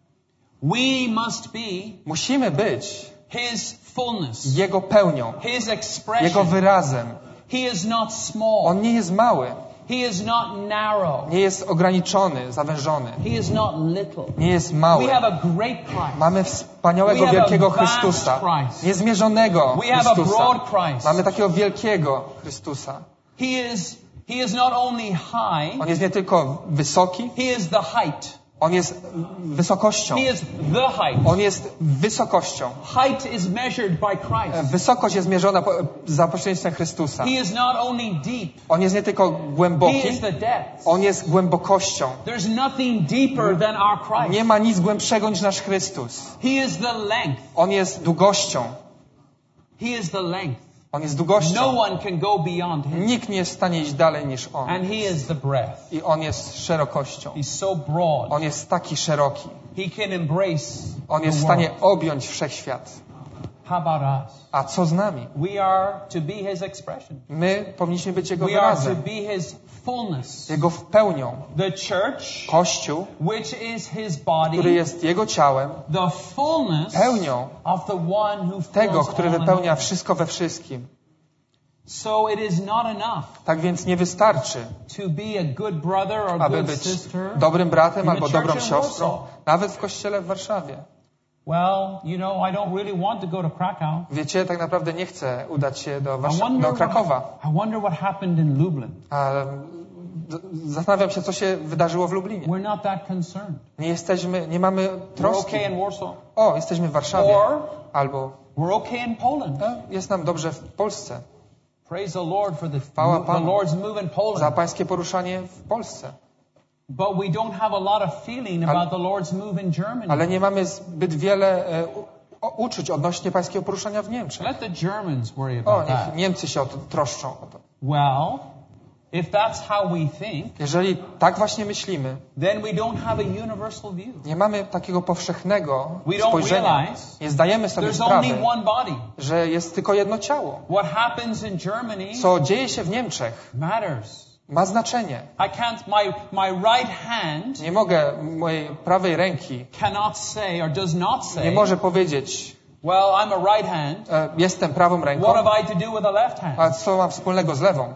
We must be Musimy być his fullness, Jego pełnią, his Jego expression. wyrazem. He is not small. On nie jest mały, He is not narrow. nie jest ograniczony, zawężony, He is not little. nie jest mały. We have a great Christ. Mamy wspaniałego, We have wielkiego a vast Chrystusa, Christ. niezmierzonego We have a Chrystusa. broad Christ. Mamy takiego wielkiego Chrystusa. He is he is not only high, On jest nie tylko wysoki, he is the height. on jest wysokością. He is the height. On jest wysokością. Height is measured by Christ. Wysokość jest mierzona po- za pośrednictwem Chrystusa. He is not only deep, On jest nie tylko he głęboki, is the depth. on jest głębokością. There's nothing deeper than our Christ. Nie ma nic głębszego niż nasz Chrystus. He is the length. On jest długością. He is the length. On jest No długością. one can go beyond him. Nikt nie jest w stanie iść dalej niż On. And he is the breadth. I On jest szerokością. He's so broad. On jest taki szeroki. He can embrace On jest w the stanie world. objąć wszechświat. How about us? A co z nami? We are to be His expression. My powinniśmy być Jego We are to wyrazem, be His fullness. Jego pełnią. The church, Kościół, which is His który body, jest Jego ciałem, the fullness pełnią of the one who tego, fills który all in wypełnia all. wszystko we wszystkim. So it is not enough Tak więc nie wystarczy, to be a good brother or aby good być sister. dobrym bratem in the albo church dobrą in siostrą, Warsaw. nawet w kościele w Warszawie. Well, you know, I don't really want to go to Krakow. Wiecie, tak naprawdę nie chcę udać się do, I Warsza- wonder do Krakowa. what, I wonder what happened in Lublin. Ale d- zastanawiam się, co się wydarzyło w Lublinie. We're not that concerned. Nie jesteśmy, nie mamy We're troski. okay in Warsaw. O, jesteśmy w Warszawie. Or Albo we're okay in Poland. no, jest nam dobrze w Polsce. Praise the Lord for the, Chwała the Panu Lord's move in za Poland. pańskie poruszanie w Polsce. But we don't have a lot of feeling Ale- about the Lord's move in Germany. Ale nie mamy zbyt wiele e, u, o, uczuć odnośnie pańskiego poruszania w Niemczech. Let the Germans worry O, about niech that. Niemcy się o to troszczą. O to. Well, if that's how we think, Jeżeli tak właśnie myślimy, then we don't have a universal view. nie mamy takiego powszechnego We don't spojrzenia, realize nie zdajemy sobie there's sprawy, only one body. że jest tylko jedno ciało. What happens in Germany Co dzieje się w Niemczech, matters. ma znaczenie. I can't, my, my right hand Nie mogę mojej prawej ręki, cannot say or does not nie say, może powiedzieć, well, I'm a right hand. e, jestem prawą ręką, What have I to do with a left hand? a co mam wspólnego z lewą?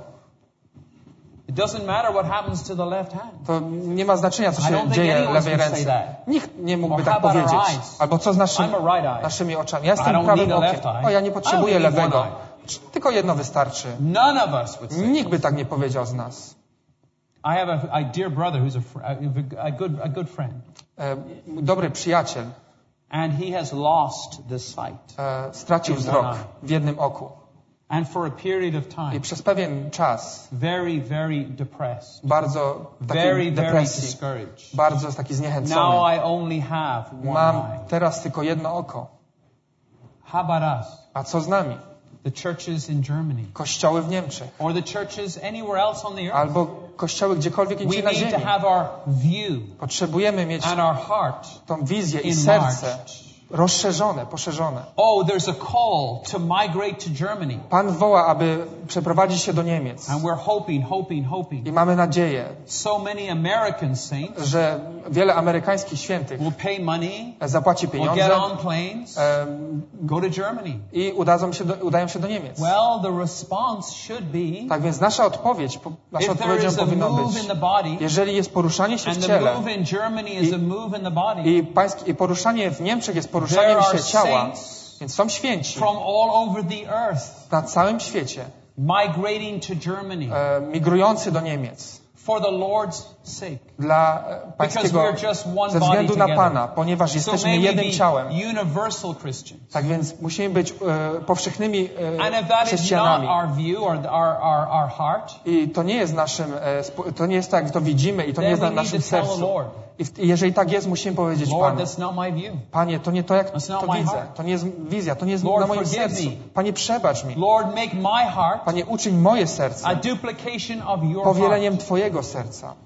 It doesn't matter what happens to the left hand. To nie ma znaczenia, co I don't się think dzieje anyone lewej would say ręce. that. Nikt nie mógłby Or tak how about our powiedzieć. eyes? Albo co z naszym, I'm a right eye. naszymi oczami. Ja I jestem don't prawym need a okiem. left eye. O, ja nie I potrzebuję only need lewego. one Tylko jedno wystarczy. None of us would say. Nikt by tak nie powiedział z nas. I have a, a dear brother who's a, fr- a, good, a good friend. E, dobry przyjaciel And he has lost the sight. e, stracił wzrok w jednym oku. And for a period of I time, przez pewien czas very, very depressed. bardzo Very, takiej very depresji, discouraged. bardzo taki Now zniechęcony. I only have one Mam eye. teraz tylko jedno oko. How about us? A co z nami? The churches in Germany. Kościoły w Niemczech. Or the churches anywhere else on the earth. Albo kościoły gdziekolwiek We indziej na need to ziemi. have our view Potrzebujemy mieć and our heart tą wizję i serce enlarged. rozszerzone, poszerzone. Oh, there's a call to migrate to Germany. Pan woła, aby przeprowadzić się do Niemiec. And we're hoping, hoping, I hoping. mamy nadzieję, So many American saints że wiele amerykańskich świętych will pay money, zapłaci will get pieniądze on planes, em, go to Germany. i udadzą się do, udają się do Niemiec. Well, the response should be, Tak więc nasza odpowiedź, po- naszą if there odpowiedzią is a powinno move być, in the body, jeżeli jest poruszanie się w and the ciele move in Germany is a move in the body, i, pańskie, i poruszanie w Niemczech jest poruszaniem there are się ciała, saints więc są święci from all over the earth na całym świecie, migrating to Germany e, migrujący do Niemiec. for the Lord's sake. Dla e, pańskiego, we're just one ze body względu na together. Pana, ponieważ So jesteśmy may we jednym ciałem. be universal Christians. Tak więc musimy być e, powszechnymi And e, if that is not chrześcijanami. our view or our, our, our heart, I to nie jest naszym, e, spo- to nie jest tak, jak to widzimy i to nie then jest we na need naszym to tell the sercu. Lord, I, w, I jeżeli tak jest, musimy powiedzieć Lord, Panu, that's not my view. Panie, to nie to, jak That's not to my widzę. heart. To nie jest wizja, to nie jest Lord, na moim forgive sercu. me. Panie, przebacz mi. Lord, make my heart Panie, uczyń moje serce a duplication of your heart. powieleniem Twojego serca.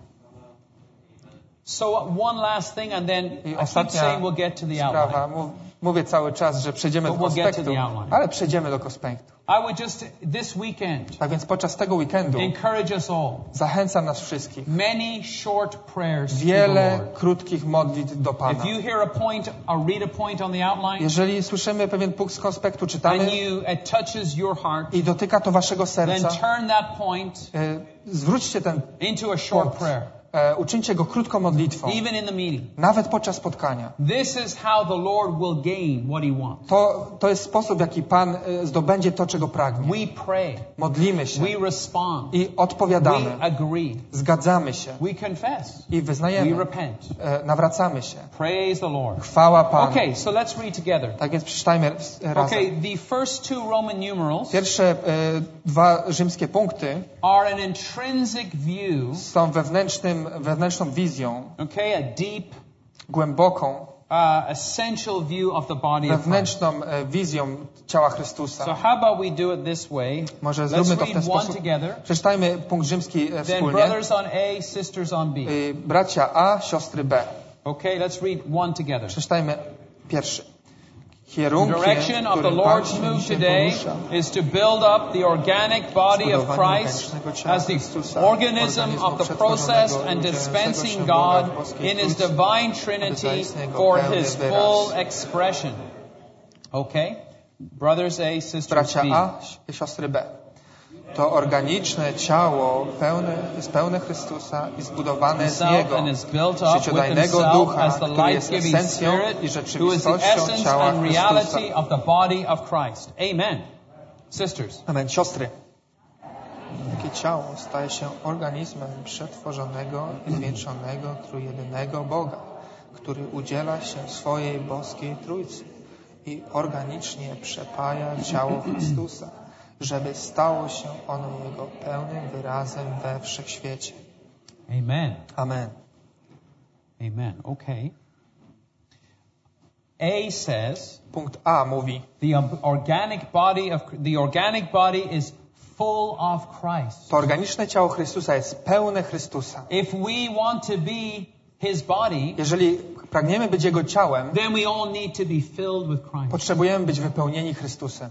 So one last thing and then I I keep ostatnia saying we'll get to the outline. sprawa, mów, mówię cały czas, że przejdziemy do But we'll get to konspektu, the outline. ale przejdziemy do konspektu. I would just, this weekend, Tak więc podczas tego weekendu encourage us all. zachęcam nas wszystkich. Many short prayers to the Wiele Lord. krótkich modlitw do Pana. If you hear a point or read a point on the outline, Jeżeli słyszymy pewien punkt z konspektu, and czytamy you, it touches your heart, i dotyka to waszego then serca, turn that point e, zwróćcie ten into a short punkt, prayer, e, uczyńcie go krótką modlitwą, even in the meeting. nawet podczas spotkania. This is how the Lord will gain what He wants. To, to jest sposób, w jaki Pan e, zdobędzie to, czego pragnie. We pray, Modlimy się we respond, i odpowiadamy, we agree, zgadzamy się we confess, i we wyznajemy, repent. e, nawracamy się. Praise the Lord. Chwała Panu. Okay, so let's read together. Tak więc przeczytajmy razem. Okay, the first two Roman numerals Pierwsze e, dwa rzymskie punkty are an intrinsic view, są wewnętrznym, wewnętrzną wizją, okay, a deep, głęboką, uh, essential view of the body of Christ. wewnętrzną e, wizją ciała Chrystusa. So how about we do it this way? Może zróbmy Let's to w ten read one sposób. together. Przeczytajmy punkt rzymski e, Then wspólnie. brothers on A, sisters on B. Y, Bracia A, siostry B. Okay, let's read one together. Przeczytajmy pierwszy. The Kierunkiem, direction of the którym Pan Lord's się move dzisiaj today porusza, is to build up the organic body of zbudowanie Christ organicznego ciała as the Chrystusa, organism organizmu of the process przetworzonego and i dispensing dziejącego się Boga God w boskiej in His Trójcy, divine aby Trinity zaistniał Jego for pełny His wyraz. full expression. Okay? Brothers A, sisters Bracia B. A i siostry B. To organiczne ciało pełne, jest pełne Chrystusa i zbudowane z Niego, And is built up with życiodajnego Himself Ducha, as the który jest life-giving esencją Spirit, i who is the rzeczywistością essence ciała and Chrystusa. reality of the body of Christ. Amen. Sisters. Amen. Siostry. Takie ciało staje się organizmem przetworzonego i zwieńczonego trójjedynego Boga, który udziela się swojej boskiej Trójcy i organicznie przepaja ciało Chrystusa, żeby stało się ono Jego pełnym wyrazem we wszechświecie. Amen. Amen. Amen. Okay. A says Punkt A mówi, the organic body of the organic body is full of Christ. to organiczne ciało Chrystusa jest pełne Chrystusa. If we want to be His body, Jeżeli pragniemy być Jego ciałem, then we all need to be filled with Christ. potrzebujemy być wypełnieni Chrystusem.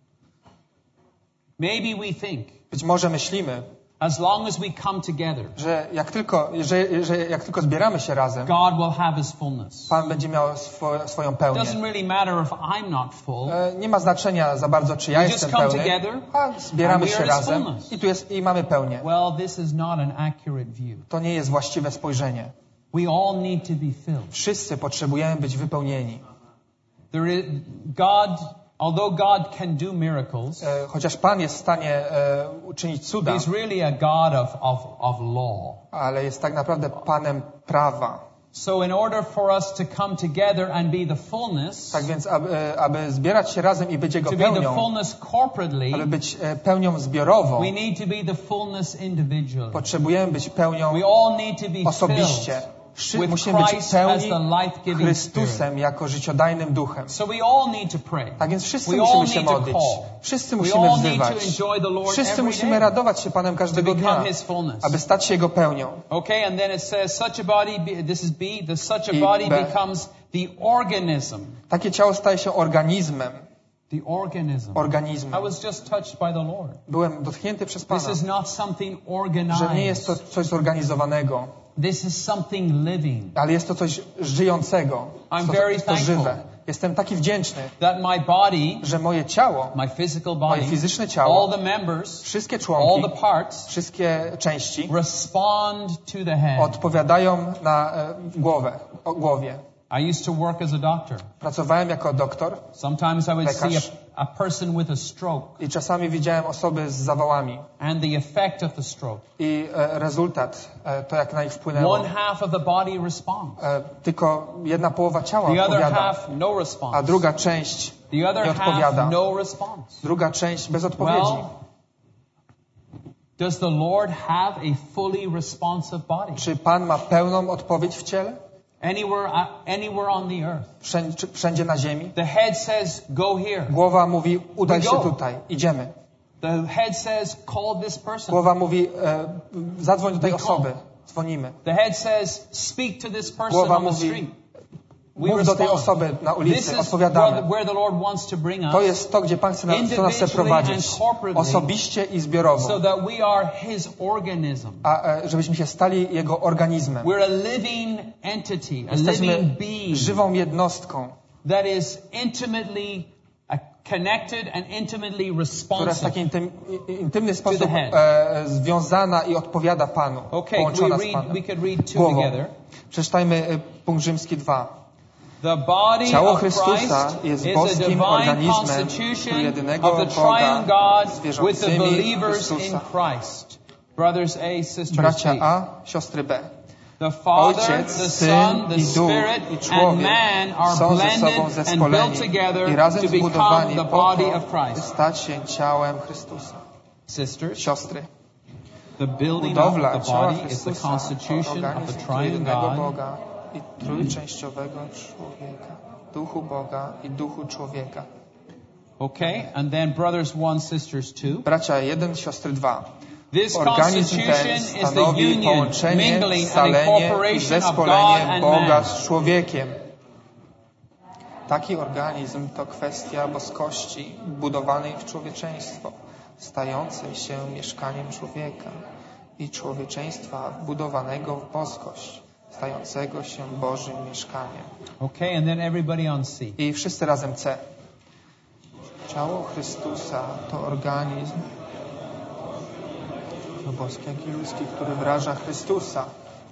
Maybe we think, Być może myślimy, as long as we come together, że jak tylko, że, że jak tylko zbieramy się razem, God will have His fullness. Pan będzie miał swo, swoją It pełnię. doesn't really matter if I'm not full. E, Nie ma znaczenia za bardzo, czy ja We jestem just come pełny, together, a zbieramy and we się are His razem fullness. i tu jest, i mamy pełnię. Well, this is not an accurate view. To nie jest właściwe spojrzenie. We all need to be filled. Wszyscy potrzebujemy być wypełnieni. There is, God, although God can do miracles, E, Chociaż Pan jest w stanie e, uczynić cuda, He's really a God of, of, of law. ale jest tak naprawdę Panem prawa. So in order for us to come together and be the fullness, Tak więc, aby, aby zbierać się razem i być Jego to be the pełnią, fullness corporately, aby być e, pełnią zbiorową, we need to be the fullness individually. potrzebujemy być pełnią We all need to be osobiście. filled Wszy- with Musimy być Christ as pełni the life-giving Spirit. Chrystusem jako życiodajnym duchem. So we all need to pray. Tak więc wszyscy We all musimy się need to modlić. call. Wszyscy We musimy all need to wzywać. enjoy the Lord Wszyscy every musimy day radować się Panem to każdego dnia, become His fullness. aby stać się Jego pełnią. Okay, and then it says such a body, be- this is B, the such a I body B. becomes the organism. Takie ciało staje się organizmem. The organism. Organizmem. I was just touched by the Lord. Byłem dotknięty przez Pana, This is not something że nie jest to organized. coś zorganizowanego, This is something living. ale jest to coś żyjącego, I'm to, very to thankful. żywe. Jestem taki wdzięczny, That my body, że moje ciało, my physical moje body, fizyczne ciało, all the members, wszystkie all członki, the parts wszystkie części respond to the head. odpowiadają na e, głowę, o głowie. I used to work as a doctor. Pracowałem jako doktor Sometimes I would see Lekarz. a, a person with a stroke i czasami widziałem osoby z zawałami and the effect of the stroke. i e, rezultat, e, to jak na nich wpłynęło. One half of the body responds. E, tylko jedna połowa ciała The other odpowiada, half, no a response. druga część The other nie odpowiada. half, no response. Druga część bez odpowiedzi. Well, does the Lord have a fully responsive body? Czy Pan ma pełną odpowiedź w ciele? Anywhere, uh, anywhere on the earth. Wszędzie, czy wszędzie na ziemi? The head says, go here. Głowa mówi, udaj We się go. tutaj, idziemy. The head says, call this person. Głowa mówi, e, zadzwoń do tej We call. osoby, dzwonimy. The head says, speak to this person Głowa on the mówi, street. We mów do tej respond. osoby na This ulicy, is odpowiadamy. where, where the Lord wants to bring To us jest to, gdzie Pan chce nas, chce nas chce prowadzić. Osobiście i zbiorowo. so that we are His organism. A e, żebyśmy się stali Jego organizmem. We're a living entity, a Jesteśmy living being żywą jednostką, that is intimately uh, connected and intimately która w responsive. taki intym, intymny sposób the head. e, związana i odpowiada Panu. Okay, we, Połączona z read, Panem. we could read two Głową. together. Przeczytajmy e, punkt rzymski dwa. The body Ciało of Chrystusa Christ jest is a boskim divine organizmem constitution trójjedynego of the Boga triune God z with the wierzącymi believers in Chrystusa. Christ. Brothers A, sisters Bracia B. A, siostry B. The Father, Ojciec, the Syn Son, the i Duch Spirit, i and człowiek man are są ze sobą blended and zespoleni built together i razem to become zbudowani the po body to, of by Christ. stać się ciałem Chrystusa. Sisters, Siostry, the building up budowla of the ciała body is the Chrystusa to constitution of the organizm triune trójjedynego God Boga i trójczęściowego człowieka. Duchu Boga i duchu człowieka. Okay, and then brothers one, sisters two. Bracia jeden, siostry dwa. This Organizm ten constitution is the stanowi union, połączenie, mingling, and scalenie i incorporation of God zespolenie and Boga man. z człowiekiem. Taki organizm to kwestia boskości budowanej w człowieczeństwo, stającej się mieszkaniem człowieka i człowieczeństwa budowanego w boskość, stającego się Bożym mieszkaniem. Okay, and then everybody on C. I wszyscy razem C. Ciało Chrystusa to organizm, to boski, jak i ludzki, który wyraża Chrystusa.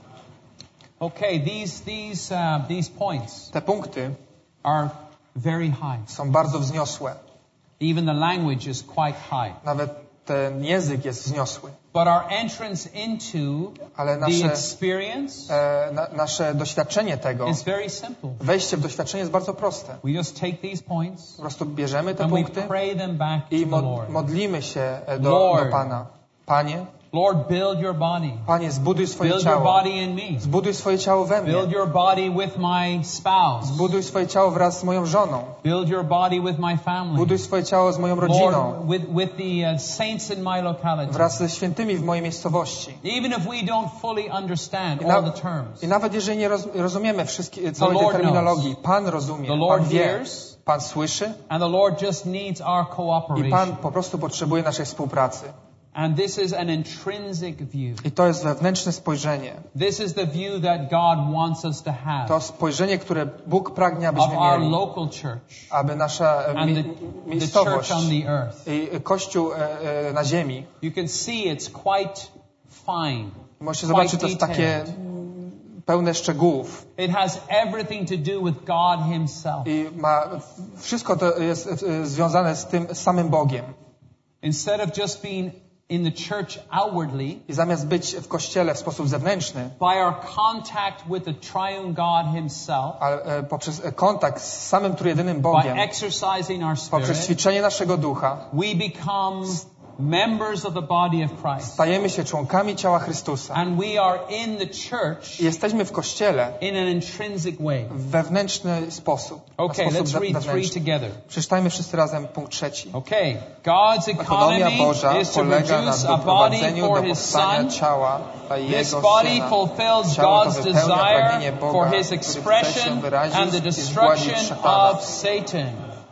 Okay, these these uh, these points Te punkty are very high. są bardzo wzniosłe. Even the language is quite high. Nawet ten język jest wzniosły. But our entrance into Ale the nasze, experience e, na, nasze doświadczenie tego, is very simple. wejście w doświadczenie jest bardzo proste. We just take these points Po prostu bierzemy te and we punkty pray them back to i the mod, Lord. modlimy się do, Lord. do Pana. Panie, Lord, build your body. Panie, zbuduj swoje Build your ciało. body in me. Zbuduj swoje ciało we mnie. Build your body with my spouse. Zbuduj swoje ciało wraz z moją żoną. Build your body with my family. Buduj swoje ciało z moją rodziną. Lord, with, with the uh, saints in my locality. Wraz ze świętymi w mojej miejscowości. Even if we don't fully understand I, all na, the terms. I nawet jeżeli nie roz, rozumiemy wszystkie, całej tej Lord terminologii, Pan rozumie, The Pan Lord wie, hears. Pan słyszy And the Lord just needs our i cooperation. Pan po prostu potrzebuje naszej współpracy. And this is an intrinsic view. I to jest wewnętrzne spojrzenie. This is the view that God wants us to have To spojrzenie, które Bóg pragnie, of abyśmy our mieli. local church Aby nasza e, and mi, the, the miejscowość church on the earth. i Kościół e, e, na ziemi. You can see it's quite fine. Możecie Quite zobaczyć, to jest takie detailed. mm, pełne szczegółów. It has everything to do with God Himself. I ma, wszystko to jest e, związane z tym samym Bogiem. Instead of just being in the church outwardly, I zamiast być w Kościele w sposób zewnętrzny, by our contact with the triune God Himself, ale e, poprzez e, kontakt z samym trójjedynym by Bogiem, exercising our poprzez spirit, ćwiczenie naszego ducha, we become members of the body of Christ. stajemy się członkami ciała Chrystusa. And we are in the church I jesteśmy w Kościele in an intrinsic way. w wewnętrzny sposób. Okay, na sposób let's read three wewnętrzny. together. Przeczytajmy wszyscy razem punkt trzeci. Okay, God's Ekonomia economy Boża is to polega na produce a body doprowadzeniu for do His powstania Son. ciała dla This Jego body Syna. fulfills Ciało to God's wypełnia desire pragnienie Boga, for His który chce się expression wyrazić and the i destruction zgładzić szatana. of Satan.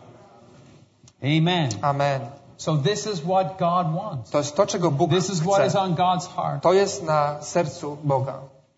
Amen. Amen. So this is what God wants. To jest to, czego Bóg This is what is chce. on God's heart. To jest na sercu Boga.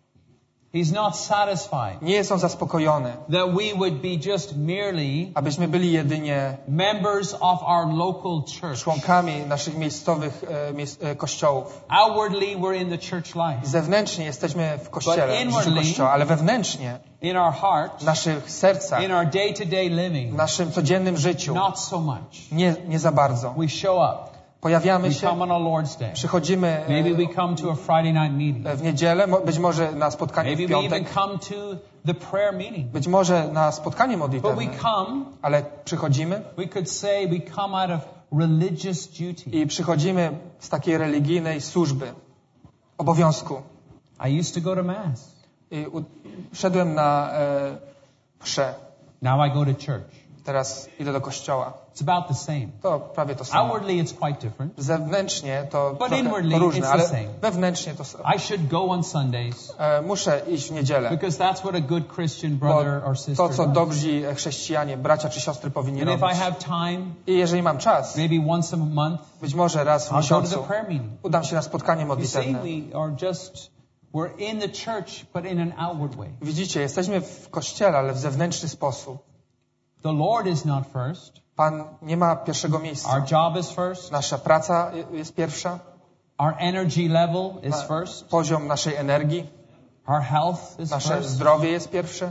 He's not satisfied Nie jest On zaspokojony, that we would be just merely abyśmy byli jedynie members of our local church. członkami naszych miejscowych e, miejsc, e, kościołów. Outwardly, we're in the church life. Zewnętrznie jesteśmy w Kościele, But w życiu inwardly- Kościoła, ale wewnętrznie, In our heart, w naszych sercach, in our day-to-day w living, naszym codziennym życiu not so much. nie, nie za bardzo. We show up. Pojawiamy We się, come on a Lord's Day. przychodzimy Maybe e, we come to a Friday night meeting. w niedzielę, mo- być może na spotkanie Maybe w we even piątek, come to the prayer meeting. być może na spotkanie But we modlitewne, come, ale przychodzimy we could say we come out of religious duty. i przychodzimy z takiej religijnej służby, obowiązku. I used to go to Mass. I u, szedłem na e, mszę, Now I go to church. teraz idę do kościoła. It's about the same. To prawie to samo. Outwardly, it's quite different. Zewnętrznie to But trochę inwardly to różne, it's the ale same. wewnętrznie to samo. I should go on Sundays E, muszę iść w niedzielę, because that's what a good Christian bo brother or sister to, co does. dobrzy chrześcijanie, bracia czy siostry powinni And if robić. I have time, I jeżeli mam czas, maybe once a month, być może raz w I'll go to the miesiącu, prayer meeting. udam się na spotkanie You see, modlitewne. we are just, we're in the church, but in an outward way. Widzicie, jesteśmy w kościele, ale w zewnętrzny sposób. The Lord is not first. Pan nie ma pierwszego miejsca. Our job is first. Nasza praca jest pierwsza, Our energy level is first. poziom naszej energii, Our health is nasze first. zdrowie jest pierwsze.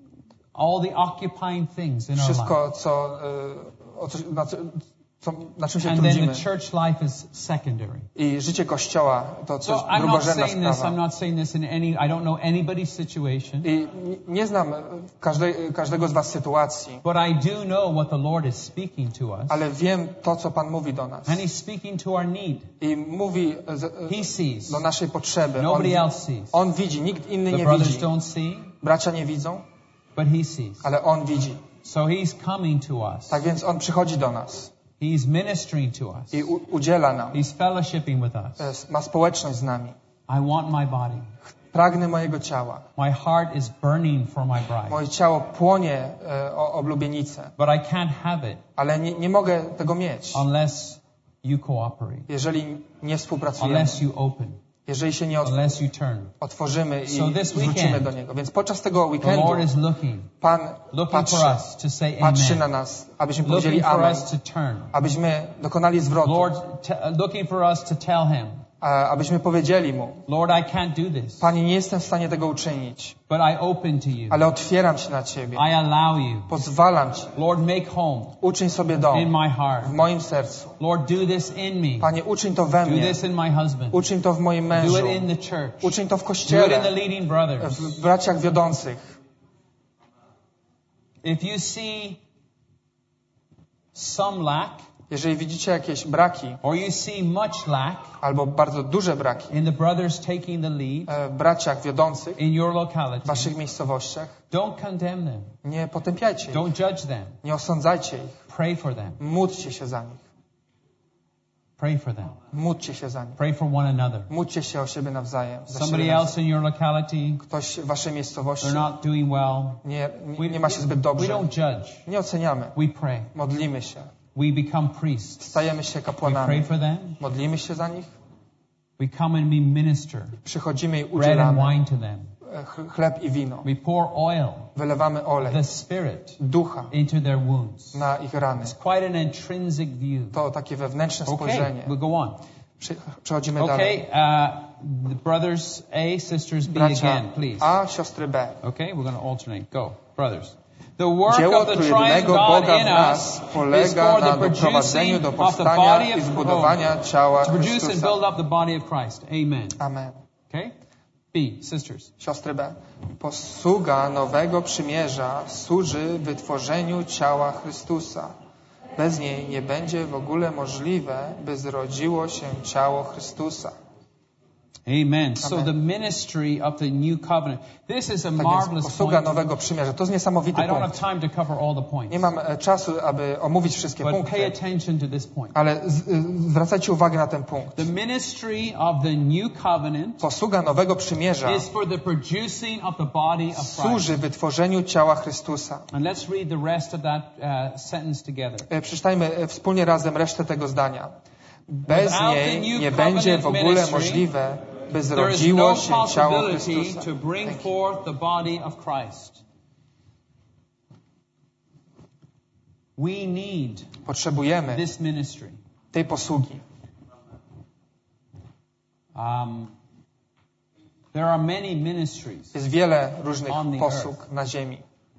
All the occupying things in our life. Wszystko, co, y, o co, na, co, co, na czym się And then trudzimy. the church life is secondary. I życie Kościoła to coś So I'm not drugorzędna saying this, I'm sprawa. not saying this in any, I don't know anybody's situation, I nie znam każdej, każdego z was sytuacji, but I do know what the Lord is speaking to us. ale wiem to, co Pan mówi do nas. And He's speaking to our need. I mówi z, He sees. do naszej potrzeby. On, Nobody else sees. on widzi, nikt inny The nie brothers widzi. don't see, Bracia nie widzą, but He sees. ale On widzi. So He's coming to us. Tak więc On przychodzi do nas He's ministering to us. i u, udziela nam. He's fellowshipping with us. E, Ma społeczność z nami. I want my body. pragnę mojego ciała. My heart is burning for my bride. Moje ciało płonie e, o oblubienicę. But I can't have it. Ale nie, nie mogę tego mieć. Unless you cooperate. Jeżeli nie współpracujemy. Unless you open. Jeżeli się nie Unless you turn. otworzymy i So this wrócimy weekend, do Niego. Więc podczas tego The weekendu Lord is looking. Pan Looking patrzy, for us to say patrzy na amen. nas, abyśmy powiedzieli Looking for amen. us to turn. Abyśmy dokonali zwrotu. Lord, t- looking for us to tell Him, a, abyśmy powiedzieli Mu, Lord, I can't do this, Panie, nie jestem w stanie tego uczynić, but I open to you. ale otwieram się na Ciebie. I allow you. Pozwalam Ci. Lord, make home Uczyń sobie dom in my heart. w moim sercu. Lord, do this in me. Panie, uczyń to we Do mnie. this in my husband. Uczyń to w moim Do mężu. it in the church. Uczyń to w Do it Kościele, in the leading brothers. w braciach wiodących. If you see some lack, Jeżeli widzicie jakieś braki, or you see much lack albo bardzo duże braki in the brothers taking the lead e, w braciach wiodących in your w locality, waszych miejscowościach, don't condemn them. nie potępiajcie ich, Don't judge them. nie osądzajcie ich. Pray for them. Módlcie się za nich. Pray for them. Módlcie się za nich. Pray for one another. Módlcie się o siebie nawzajem. Za Somebody siebie else nawzajem. in your locality, Ktoś w waszej miejscowości they're not doing well. nie, nie, nie ma się zbyt We dobrze. don't judge. Nie oceniamy. We pray. Modlimy się. We become priests. Stajemy się We pray kapłanami. for them. Modlimy się za nich. We come and we minister Przychodzimy i bread and udzielamy wine to them. ch- chleb i wino. We pour oil, Wylewamy olej, the Spirit, ducha into their wounds. na ich rany. It's quite an intrinsic view. To takie wewnętrzne Okay, spojrzenie. we'll go on. Przy, przechodzimy dalej. Okay, uh, the brothers A, sisters B Bracia again, please. A, siostry B. Okay, we're going to alternate. Go, brothers. The work Dzieło of the triune trójjedynego God Boga w in nas us is polega for the na doprowadzeniu producing do of the powstania body i of zbudowania ciała to produce and Chrystusa. build up the body of Christ. Amen. Amen. Okay? B, sisters. Siostry B. Posługa nowego przymierza służy wytworzeniu ciała Chrystusa. Bez niej nie będzie w ogóle możliwe, by zrodziło się ciało Chrystusa. Amen. So Amen. the ministry of the new covenant. This is a Tak więc marvelous posługa point. nowego przymierza. To jest niesamowity I don't have punkt. time to cover all the points. Nie mam e, czasu, aby omówić wszystkie But pay punkty, attention to this point. ale z, y, zwracajcie uwagę na ten punkt. The ministry of the new covenant Posługa nowego przymierza is for the producing of the body of Christ. służy wytworzeniu ciała Chrystusa. And let's read the rest of that uh, sentence together. E, Przeczytajmy e, wspólnie razem resztę tego zdania. Bez Without niej the new nie będzie w ogóle covenant możliwe, by There is zrodziło no się ciało possibility Chrystusa. to bring forth the body of Christ. We need Potrzebujemy this ministry. tej posługi. Um, there are many ministries, Jest wiele różnych On the posług na ziemi.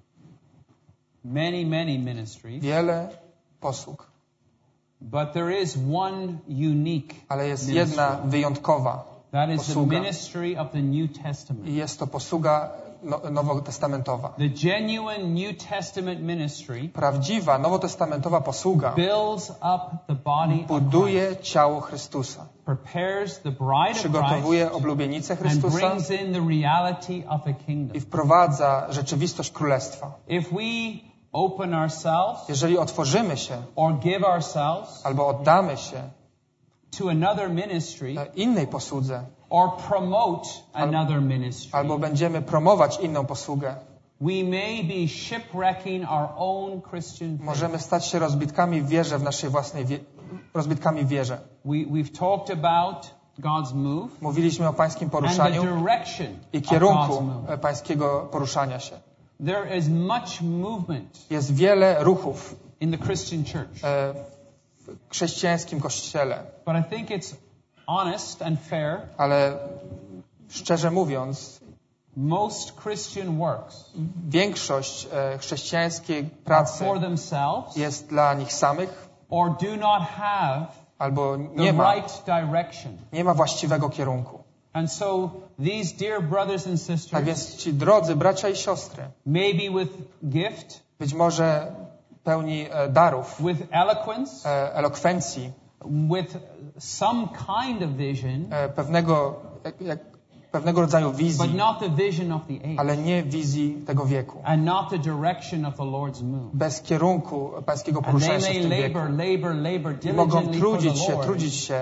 many, many ministries, Wiele posług. but there is one unique Ale jest ministry. jedna wyjątkowa That is the posługa. ministry of the New Testament. i jest to posługa no, nowotestamentowa. The genuine New Testament ministry Prawdziwa nowotestamentowa posługa builds up the body of Christ, buduje ciało Chrystusa. prepares the bride of Przygotowuje Christ, oblubienicę and Chrystusa brings in the reality of the kingdom. i wprowadza rzeczywistość Królestwa. If we open ourselves Jeżeli otworzymy się or give ourselves albo oddamy się to another ministry innej posłudze, or promote another ministry, albo będziemy promować inną posługę, we may be shipwrecking our own Christian faith. możemy stać się rozbitkami w wierze w naszej własnej wie- rozbitkami w wierze. We, we've talked about God's move Mówiliśmy o pańskim and the poruszaniu direction i of God's kierunku move. pańskiego poruszania się. There is much movement Jest wiele ruchów in the Christian church, e, w chrześcijańskim kościele, but I think it's honest and fair. ale szczerze mówiąc, Most Christian works większość e, chrześcijańskiej are pracy for themselves jest dla nich samych or do not have albo the nie ma, right direction. nie ma właściwego kierunku. And so these dear brothers and Tak sisters, więc ci drodzy bracia i siostry, maybe with gift, być może pełni e, darów, with eloquence, e, elokwencji, with some kind of vision, e, pewnego, jak, jak, pewnego rodzaju but wizji, not the vision of the age, ale nie wizji tego wieku. and not the direction of the Lord's move. Bez kierunku pańskiego And they poruszania się may w tym wieku. labor, labor, labor I mogą diligently for trudzić the się, Lord, trudzić się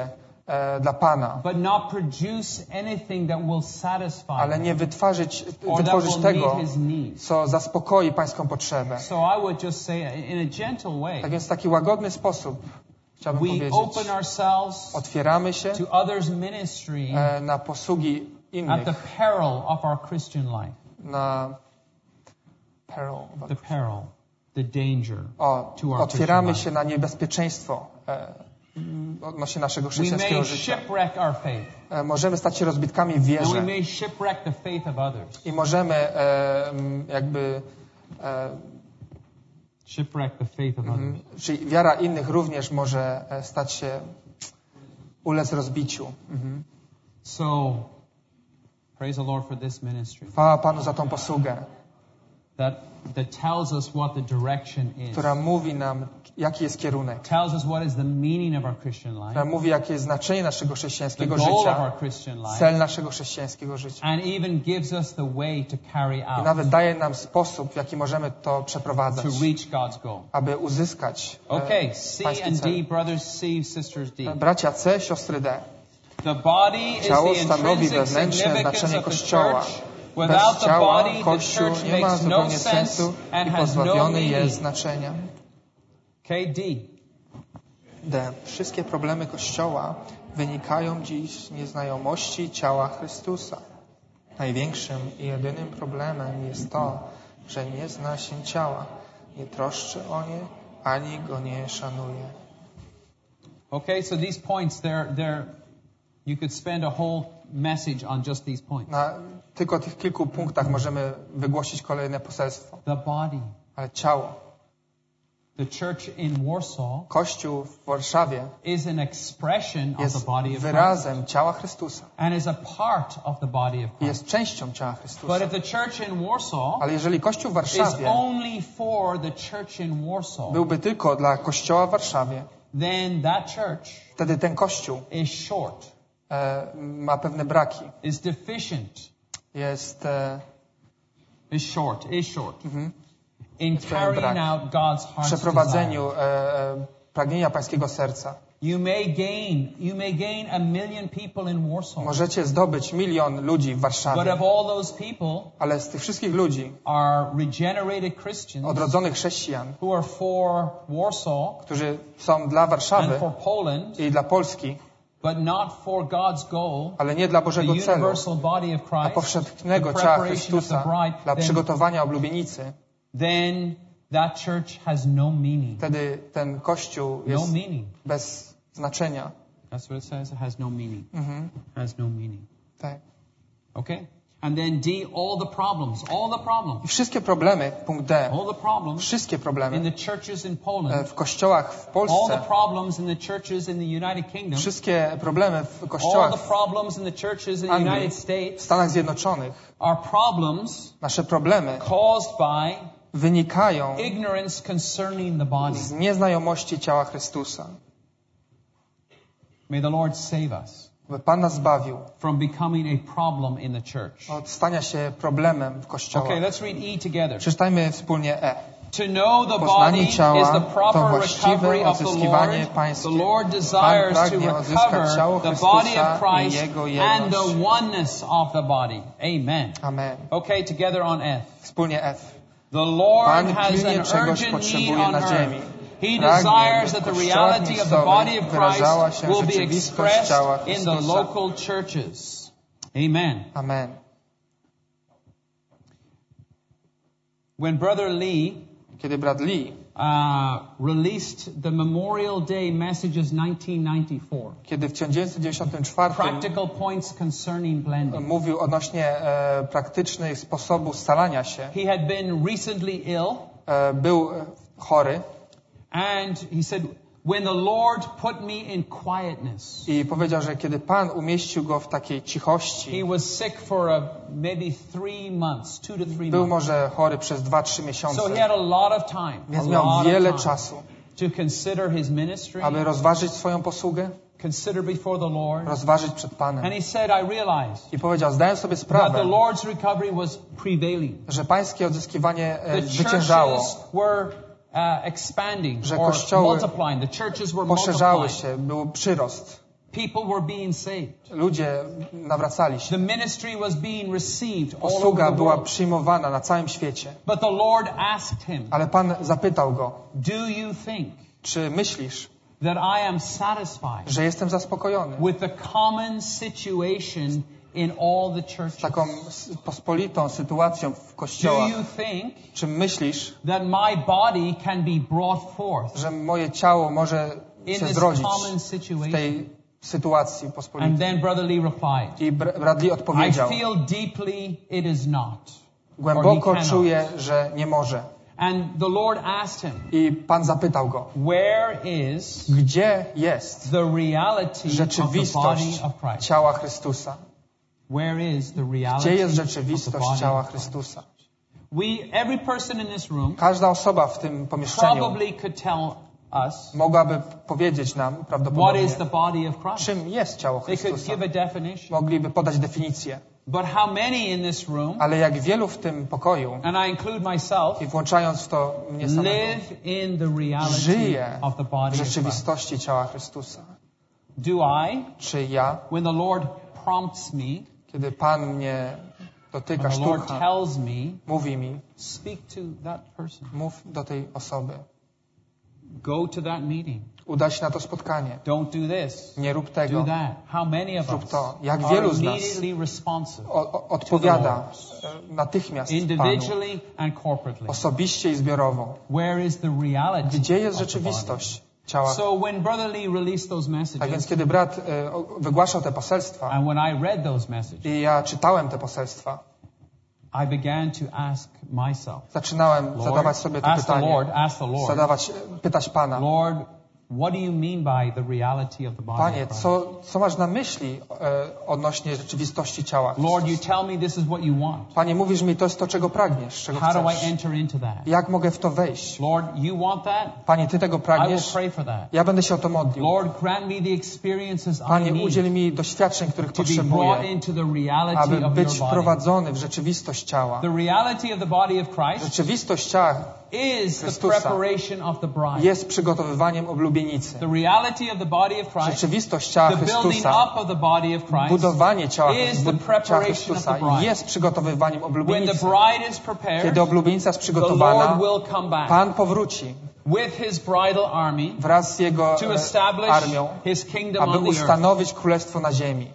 e, dla Pana, but not produce anything that will satisfy ale nie him wytworzyć, or that wytworzyć will tego, meet his needs. co zaspokoi Pańską potrzebę. So I would just say in a gentle way, Tak więc w taki łagodny sposób chciałbym we powiedzieć, open ourselves otwieramy się to others' ministry e, na posługi at innych, the peril of our Christian life. na peril. The peril, the danger O, to our otwieramy Christian się na niebezpieczeństwo e, odnośnie naszego life. We chrześcijańskiego may życia. shipwreck our faith, E, możemy stać się rozbitkami w and we wierze may shipwreck the faith of others. i możemy e, m, jakby e, Shipwreck the faith of others. czyli wiara innych również może e, stać się ulec rozbiciu. Mhm. So, praise the Lord for this ministry Chwała Panu za tą posługę, that that tells us what the direction is. która mówi nam, jaki jest kierunek, Tells us what is the meaning of our Christian life, która mówi, jakie jest znaczenie naszego the chrześcijańskiego goal of życia, our Christian life, cel naszego chrześcijańskiego życia. and even gives us the way to carry I out, nawet daje nam sposób, w jaki możemy to to przeprowadzać, reach God's goal. aby uzyskać e, Okay, C Pański and cel. D, brothers C, sisters D. Bracia C, siostry D. The body is Ciało the stanowi intrinsic wewnętrzne significance znaczenie of the Kościoła. church. Without Bez the ciała body, the Kościół church nie ma makes no zupełnie sense sensu and i has no pozbawiony jest meaning. znaczenia. Okay, D. D. Wszystkie problemy Kościoła wynikają dziś z nieznajomości ciała Chrystusa. Największym i jedynym problemem jest to, że nie zna się ciała, nie troszczy o nie, ani go nie szanuje. Okay, so these points, they're, they're, you could spend a whole message on just these points. Na tylko tych kilku punktach możemy wygłosić kolejne poselstwo. The body. Ale ciało, The church in Warsaw Kościół w Warszawie is an expression of jest the body of Christ wyrazem ciała Chrystusa and is a part of the body of i Christ. jest częścią ciała Chrystusa. But if the church in Warsaw Ale jeżeli Kościół w is Warszawie only for the church in Warsaw, byłby tylko dla Kościoła w Warszawie, then that church wtedy ten Kościół is short, e, ma pewne braki. is deficient, Jest e, is short, is short mhm, in pewien carrying brak out God's w heart's przeprowadzeniu desire. e, e, pragnienia pańskiego serca. You may gain, you may gain a million people in Warsaw, Możecie zdobyć milion ludzi w but Warszawie, if all those people ale z tych wszystkich ludzi, are regenerated Christians odrodzonych chrześcijan, who are for Warsaw którzy są dla and Warszawy for Poland, i dla Polski, but not for God's goal, ale nie dla the Bożego celu, universal body of dla Christ, powszechnego the ciała preparation of the Chrystusa, bride, dla then, przygotowania oblubienicy, then that church has no meaning. wtedy ten Kościół No jest meaning. bez znaczenia. That's what it says. It has no meaning. Mhm, Has no meaning. tak. Okay? And then D, all the problems. All the I problems. wszystkie problemy, punkt D, All the problems wszystkie in problemy the churches in e, Poland. w kościołach w All Polsce, the problems in the churches in the United Kingdom. wszystkie problemy w All kościołach the w problems in the churches in the Anglii, United w States Stanach Zjednoczonych, are problems nasze problemy caused by wynikają ignorance concerning the body. z nieznajomości ciała Chrystusa. May the Lord save us By Pan nas zbawił from becoming a problem in the church. od stania się problemem w kościołach. Okay, let's read E together. Przeczytajmy wspólnie E. To know the body Poznanie ciała is the to proper właściwe recovery of the odzyskiwanie Lord. pańskie. The Lord Pan desires to pragnie odzyskać recover ciało the body of Chrystusa i Christ Jego and the jedność. oneness of the body. Amen. Amen. Okay, together on F. Wspólnie F. The Lord Pan has pilnie an czegoś urgent need potrzebuje on na ziemi. earth. He Pragnie, desires by that the w kościołach reality of the body of miejscowych wyrażała Christ się will be rzeczywistość expressed ciała in the Chrystusa. local churches. Amen. Amen. When Brother Lee Kiedy brat Lee, uh, released the Memorial Day messages nineteen ninety-four, kiedy w tysiąc dziewięćset dziewięćdziesiątym czwartym practical points concerning blending. mówił odnośnie e, praktycznych sposobu scalania się, He had been recently ill, e, był e, chory and he said, when the Lord put me in quietness, i powiedział, że kiedy Pan umieścił go w takiej cichości, he was sick for a, maybe three months, two to three był months. może chory przez dwa, trzy So miesiące, he had a lot of time, więc a miał lot wiele of time czasu, to consider his ministry, aby rozważyć swoją posługę, consider before the Lord. rozważyć przed Panem. And he said, I realized I powiedział, zdaję sobie that the sprawę, Lord's recovery was prevailing. że pańskie odzyskiwanie e, The zwyciężało, churches were uh, expanding że or kościoły multiplying. The churches were poszerzały multiplying. się, był przyrost. People were being saved. Ludzie nawracali się. The ministry was being received all over Posługa the była world. przyjmowana na całym świecie. But the Lord asked him, Ale Pan zapytał go, do you think czy myślisz, that I am satisfied że jestem zaspokojony with the common situation in all the churches? taką pospolitą sytuacją w Do kościołach? you think Czy myślisz, that my body can be brought forth że moje ciało może in się this zrodzić common w situation? tej sytuacji And pospolitej? then Brother Lee replied, I Br- Bradley I odpowiedział, feel deeply it is not. głęboko Or he czuję, że nie może. And the Lord asked him, I Pan zapytał go, where is gdzie jest the reality of the body rzeczywistość of Christ? ciała Chrystusa? Where is the reality Gdzie jest of the rzeczywistość body ciała of Christ? Chrystusa? We, every person in this room Każda osoba w tym pomieszczeniu probably could tell us mogłaby powiedzieć nam what is prawdopodobnie, the body of Christ. czym jest ciało They could Chrystusa. give a definition. Mogliby podać definicję. But how many in this room, Ale jak wielu w tym pokoju, and I include myself, i włączając w to mnie samego, live in the reality żyje of the body w of Christ? rzeczywistości ciała Chrystusa? Do I, Czy ja, when the Lord prompts me, kiedy Pan mnie dotyka, when the Lord szturcha, tells me, mówi mi, speak to that person, mów do tej osoby, go to that meeting, udaj się na to spotkanie, don't do this, nie rób do tego, that. How many of Zrób us to. Jak are wielu z nas immediately responsive, o, o, odpowiada e, natychmiast Panu, individually and corporately? osobiście i zbiorowo. Where is the reality Gdzie jest of the body? rzeczywistość ciała? So when Brother Lee released those Tak więc messages, kiedy brat e, o- wygłaszał te poselstwa and when I read those messages, i ja czytałem te poselstwa, I began to ask myself, zaczynałem Lord, zadawać sobie to ask the pytanie, Lord, ask the Lord, zadawać, pytać Pana, Lord, what do you mean by the reality of the body Panie, of Christ? co, co masz na myśli e, odnośnie rzeczywistości ciała Lord, you Chrystusa? tell me this is what you want. Panie, mówisz mi, to jest to, czego pragniesz, czego How do I chcesz. enter into that? Jak mogę w to wejść? Lord, you want that? Panie, Ty tego I will pragniesz? pray for that. Ja będę się o to modlił. Lord, grant me the experiences I Panie, need udziel mi doświadczeń, których to be brought potrzebuję, into the reality aby of być your body. wprowadzony w rzeczywistość ciała. The reality of the body of Christ Rzeczywistość ciała is the Chrystusa preparation of the bride. jest przygotowywaniem oblubienicy. The reality of the body of Christ, Rzeczywistość ciała the building Chrystusa, up of the body of Christ, budowanie ciała, is the bud- ciała preparation Chrystusa of the bride. jest przygotowywaniem When the oblubienicy. bride is prepared, Kiedy oblubienica jest the Lord przygotowana, will come back Pan powróci with his bridal army wraz z Jego to e, establish armią, his kingdom aby on the earth. ustanowić królestwo na ziemi.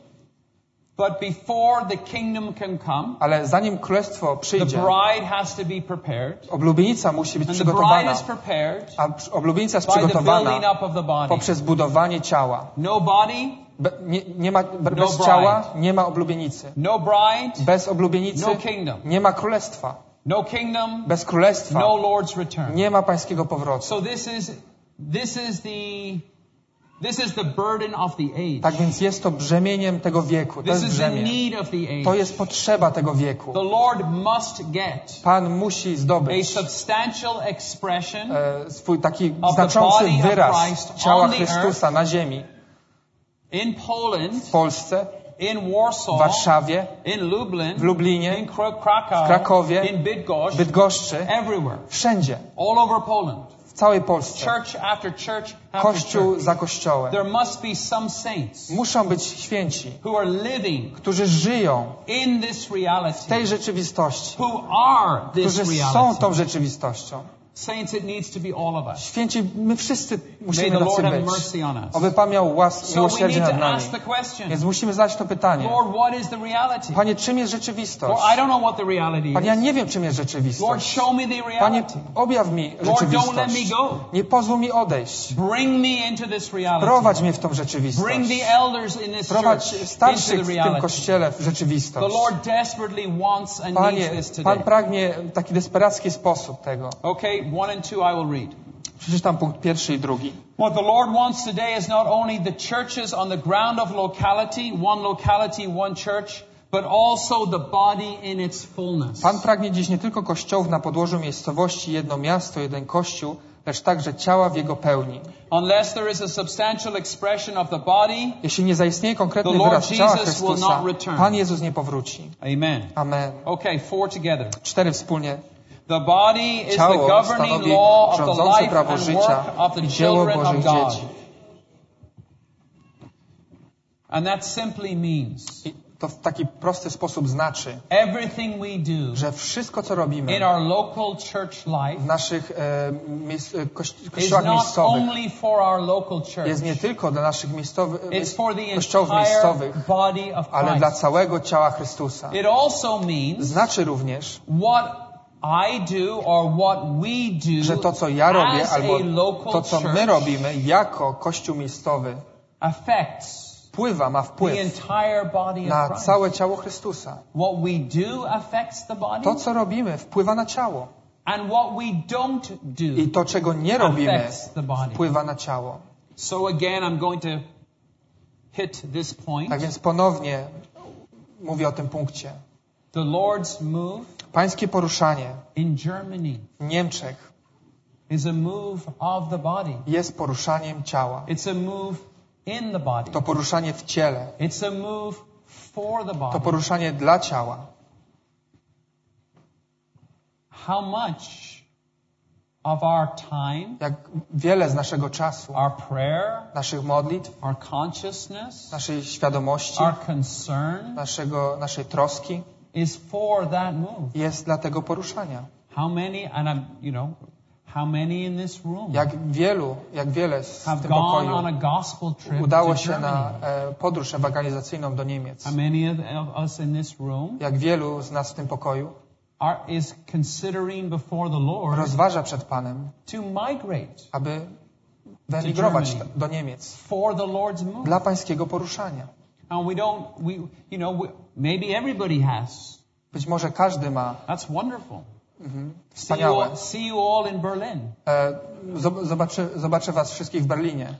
But before the kingdom can come, Ale zanim królestwo the przyjdzie, bride has to be prepared. oblubienica musi być And the bride przygotowana. is prepared A przy- oblubienica jest by the przygotowana building up of the body. poprzez budowanie ciała. No body, Be, nie, nie ma, be, No bez bride. ciała nie ma oblubienicy. no bride, Bez oblubienicy no kingdom. nie ma królestwa. No kingdom, Bez królestwa no Lord's return. nie ma pańskiego powrotu. So this is this is the this is the burden of the age. Tak więc jest to brzemieniem tego wieku. To This jest is the brzemię. need of the To age. jest potrzeba tego wieku. The Lord must get Pan musi a zdobyć substantial expression e, swój taki of the znaczący body of wyraz Christ ciała on the Chrystusa na ziemi. in Poland, W Polsce, in w Warsaw, Warszawie, in Lublin, w Lublinie, in Kra- Krakow, w Krakowie, in Bydgoszcz, Bydgoszczy, everywhere, wszędzie, all over Poland. w całej Polsce. Church after church after Kościół church. za kościołem. There must be some saints Muszą być święci, who are living którzy żyją in this w reality, tej rzeczywistości, who are this którzy są reality. tą rzeczywistością. Saints, it needs to be all of us. Święci, my wszyscy May musimy the tacy Lord have być. mercy on us. Oby Pan miał łas, So we miłosierdzie need nad to nami. ask the question, Więc musimy zadać to pytanie. Lord, what is the reality? Panie, czym jest rzeczywistość? Lord, I don't know what the reality Panie, ja is. nie wiem, czym jest Lord, rzeczywistość. show me the Panie, reality. objaw mi Lord, don't let rzeczywistość. me go. Nie pozwól mi odejść. Bring me into this reality. Prowadź mnie w tą Bring rzeczywistość. the elders in this Prowadź church starszych into w the tym reality. kościele w The rzeczywistość. Lord desperately wants and Panie, needs this Pan today. pragnie w taki desperacki sposób tego. Okay, one and two I will read. Przeczytam punkt pierwszy i drugi. What the Lord wants today is not only the churches on the ground of locality, one locality, one church, but also the body in its fullness. Pan pragnie dziś nie tylko kościołów na podłożu miejscowości, jedno miasto, jeden kościół, lecz także ciała w jego pełni. Unless there is a substantial expression of the body, Jeśli nie zaistnieje konkretny The Lord wyraz ciała Jesus will Chrystusa, not return. Pan Jezus nie powróci. amen. Amen. Okay, four together. Cztery wspólnie. The body is the Ciało governing stanowi law of the rządzące life prawo and życia work of the i dzieło children Bożych of God. dzieci. And that simply means I to w taki prosty sposób znaczy, everything we do że wszystko, co robimy in our local church life w naszych e, miejsc, e, kości- is kościołach not miejscowych only for our local church. jest nie tylko dla naszych miejscowych, It's for the kościołów entire miejscowych, body of ale dla Christ. całego ciała Chrystusa. It also means Znaczy również, what I do or what we do że to, co ja robię, as albo a local to, co my church robimy jako Kościół miejscowy, affects wpływa, ma the wpływ entire body na of Christ. całe ciało Chrystusa. What we do affects the body, To, co robimy, wpływa na ciało. and what we don't do I to, czego nie robimy, affects the body. wpływa na ciało. So again, I'm going to hit this point. Tak więc ponownie mówię o tym punkcie. The Lord's move Pańskie poruszanie in Germany w Niemczech is a move of the body. jest poruszaniem ciała. It's a move in the body. To poruszanie w ciele. It's a move for the To body. poruszanie dla ciała. How much of our time, Jak wiele z naszego czasu, our prayer, naszych modlitw, our consciousness, naszej świadomości, our concern naszego, naszej troski is for that move. jest dla tego poruszania. How many, and I'm, you know, how many in this room Jak wielu, jak wiele w have tym gone on a pokoju gospel trip udało to się Germany? na e, podróż ewangelizacyjną do Niemiec. How many of of us in this room Jak wielu z nas w tym pokoju are is considering before the Lord rozważa przed Panem, to migrate aby wyemigrować Germany. do Niemiec for the Lord's move? dla pańskiego poruszania. And we don't, we, you know, we, maybe everybody has. Być może każdy ma. That's wonderful. Mhm. See you, Wspaniałe. all, see you all in Berlin. E, zob- zobaczy, zobaczę was wszystkich w Berlinie.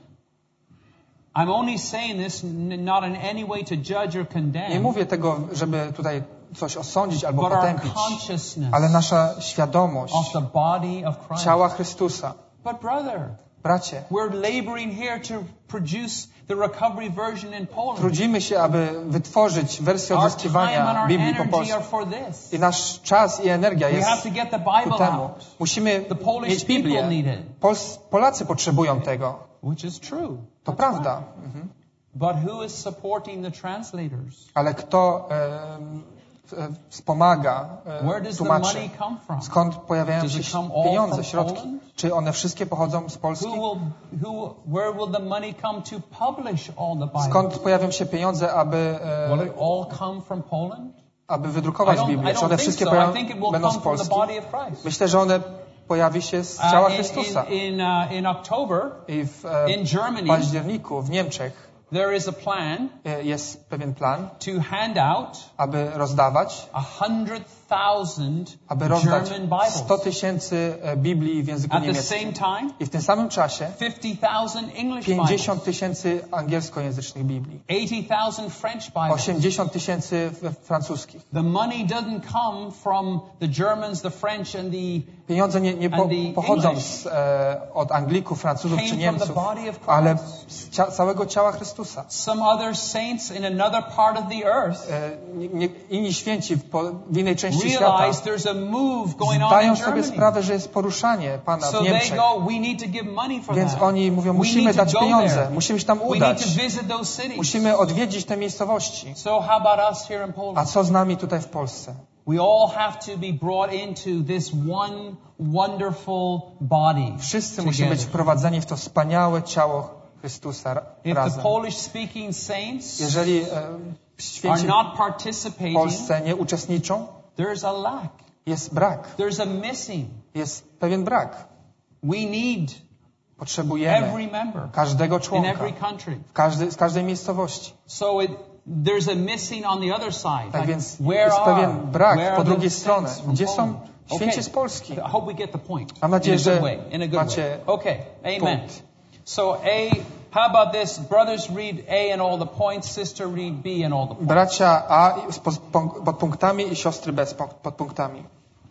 I'm only saying this n- not in any way to judge or Nie condemn, mówię tego, żeby tutaj coś osądzić albo but our potępić, consciousness ale nasza świadomość of the body of Christ. ciała Chrystusa. But brother, Bracie, we're laboring here to produce the recovery version in Poland. trudzimy się, aby wytworzyć wersję Our time and odzyskiwania our Biblii po energy are polsku. for this. I nasz czas i energia We jest have to get the ku Bible temu. out, Musimy The Polish mieć Biblię. people need it. Pols- Polacy potrzebują tego. which is true. To That's prawda. right. Mhm. But who is supporting the translators? Ale kto em, e, wspomaga e, Where does the tłumaczy? money come from? Skąd pojawiają Does się it come all pieniądze, from środki? Poland? Czy one wszystkie pochodzą z Polski? Who will, who, where will the money come to publish all the Bible? Skąd pojawią się pieniądze, aby, e, Will it all come from Poland? aby I wydrukować don't, Biblię? I Czy one don't think wszystkie so. I pojawią, think it will będą z come from the Polski? body of Christ. Myślę, że one pojawi się z Uh, ciała in, Chrystusa. in, in, uh, in October, I w e, in Germany, październiku w Niemczech there is a plan e, jest pewien plan, to hand out aby rozdawać, a hundred thousand aby rozdać German Bibles. sto tysięcy e, Biblii w języku At the niemieckim. same time, I w tym samym czasie fifty thousand English Bibles, pięćdziesiąt tysięcy angielskojęzycznych Biblii, eighty thousand French Bibles. osiemdziesiąt tysięcy we- francuskich. The money doesn't come from the Germans, the French, and the Pieniądze nie, nie po, And the pochodzą English z, e, od Anglików, Francuzów came czy from the Niemców, body of Christ. ale z cia, całego ciała Chrystusa. Some other saints in another part of the earth E, nie, nie, inni święci w, po, w innej części świata realize there's a move going on zdają in sobie Germany. sprawę, że jest poruszanie Pana So w they Niemczech. go, we need to give money for Więc that. oni mówią, We musimy need to dać go pieniądze, there. musimy się tam We need udać, to visit those cities. musimy odwiedzić te miejscowości. So how about us here in A Poland? co z nami tutaj w Polsce? We all have to be brought into this one wonderful body. Wszyscy musimy together. być wprowadzeni w to wspaniałe ciało Chrystusa ra- If the razem. Polish-speaking saints Jeżeli e, are święci not w participating, Polsce nie uczestniczą, there's a lack. jest brak. There's a missing. Jest pewien brak. We need Potrzebujemy every member każdego in członka every country. w każdej, z każdej miejscowości. So it, there's a missing on the other side. Tak Like, więc where jest are, pewien where brak are po the drugiej saints stronie. from Gdzie są Poland? święci Okay. z Polski? I hope we get the point. Mam nadzieję, in a good że way. In a good macie way. Okay. Amen. punkt. So A, how about this? Brothers read A and all the points. Sister read B and all the points. Bracia A z pod- podpunktami i siostry B z pod- podpunktami.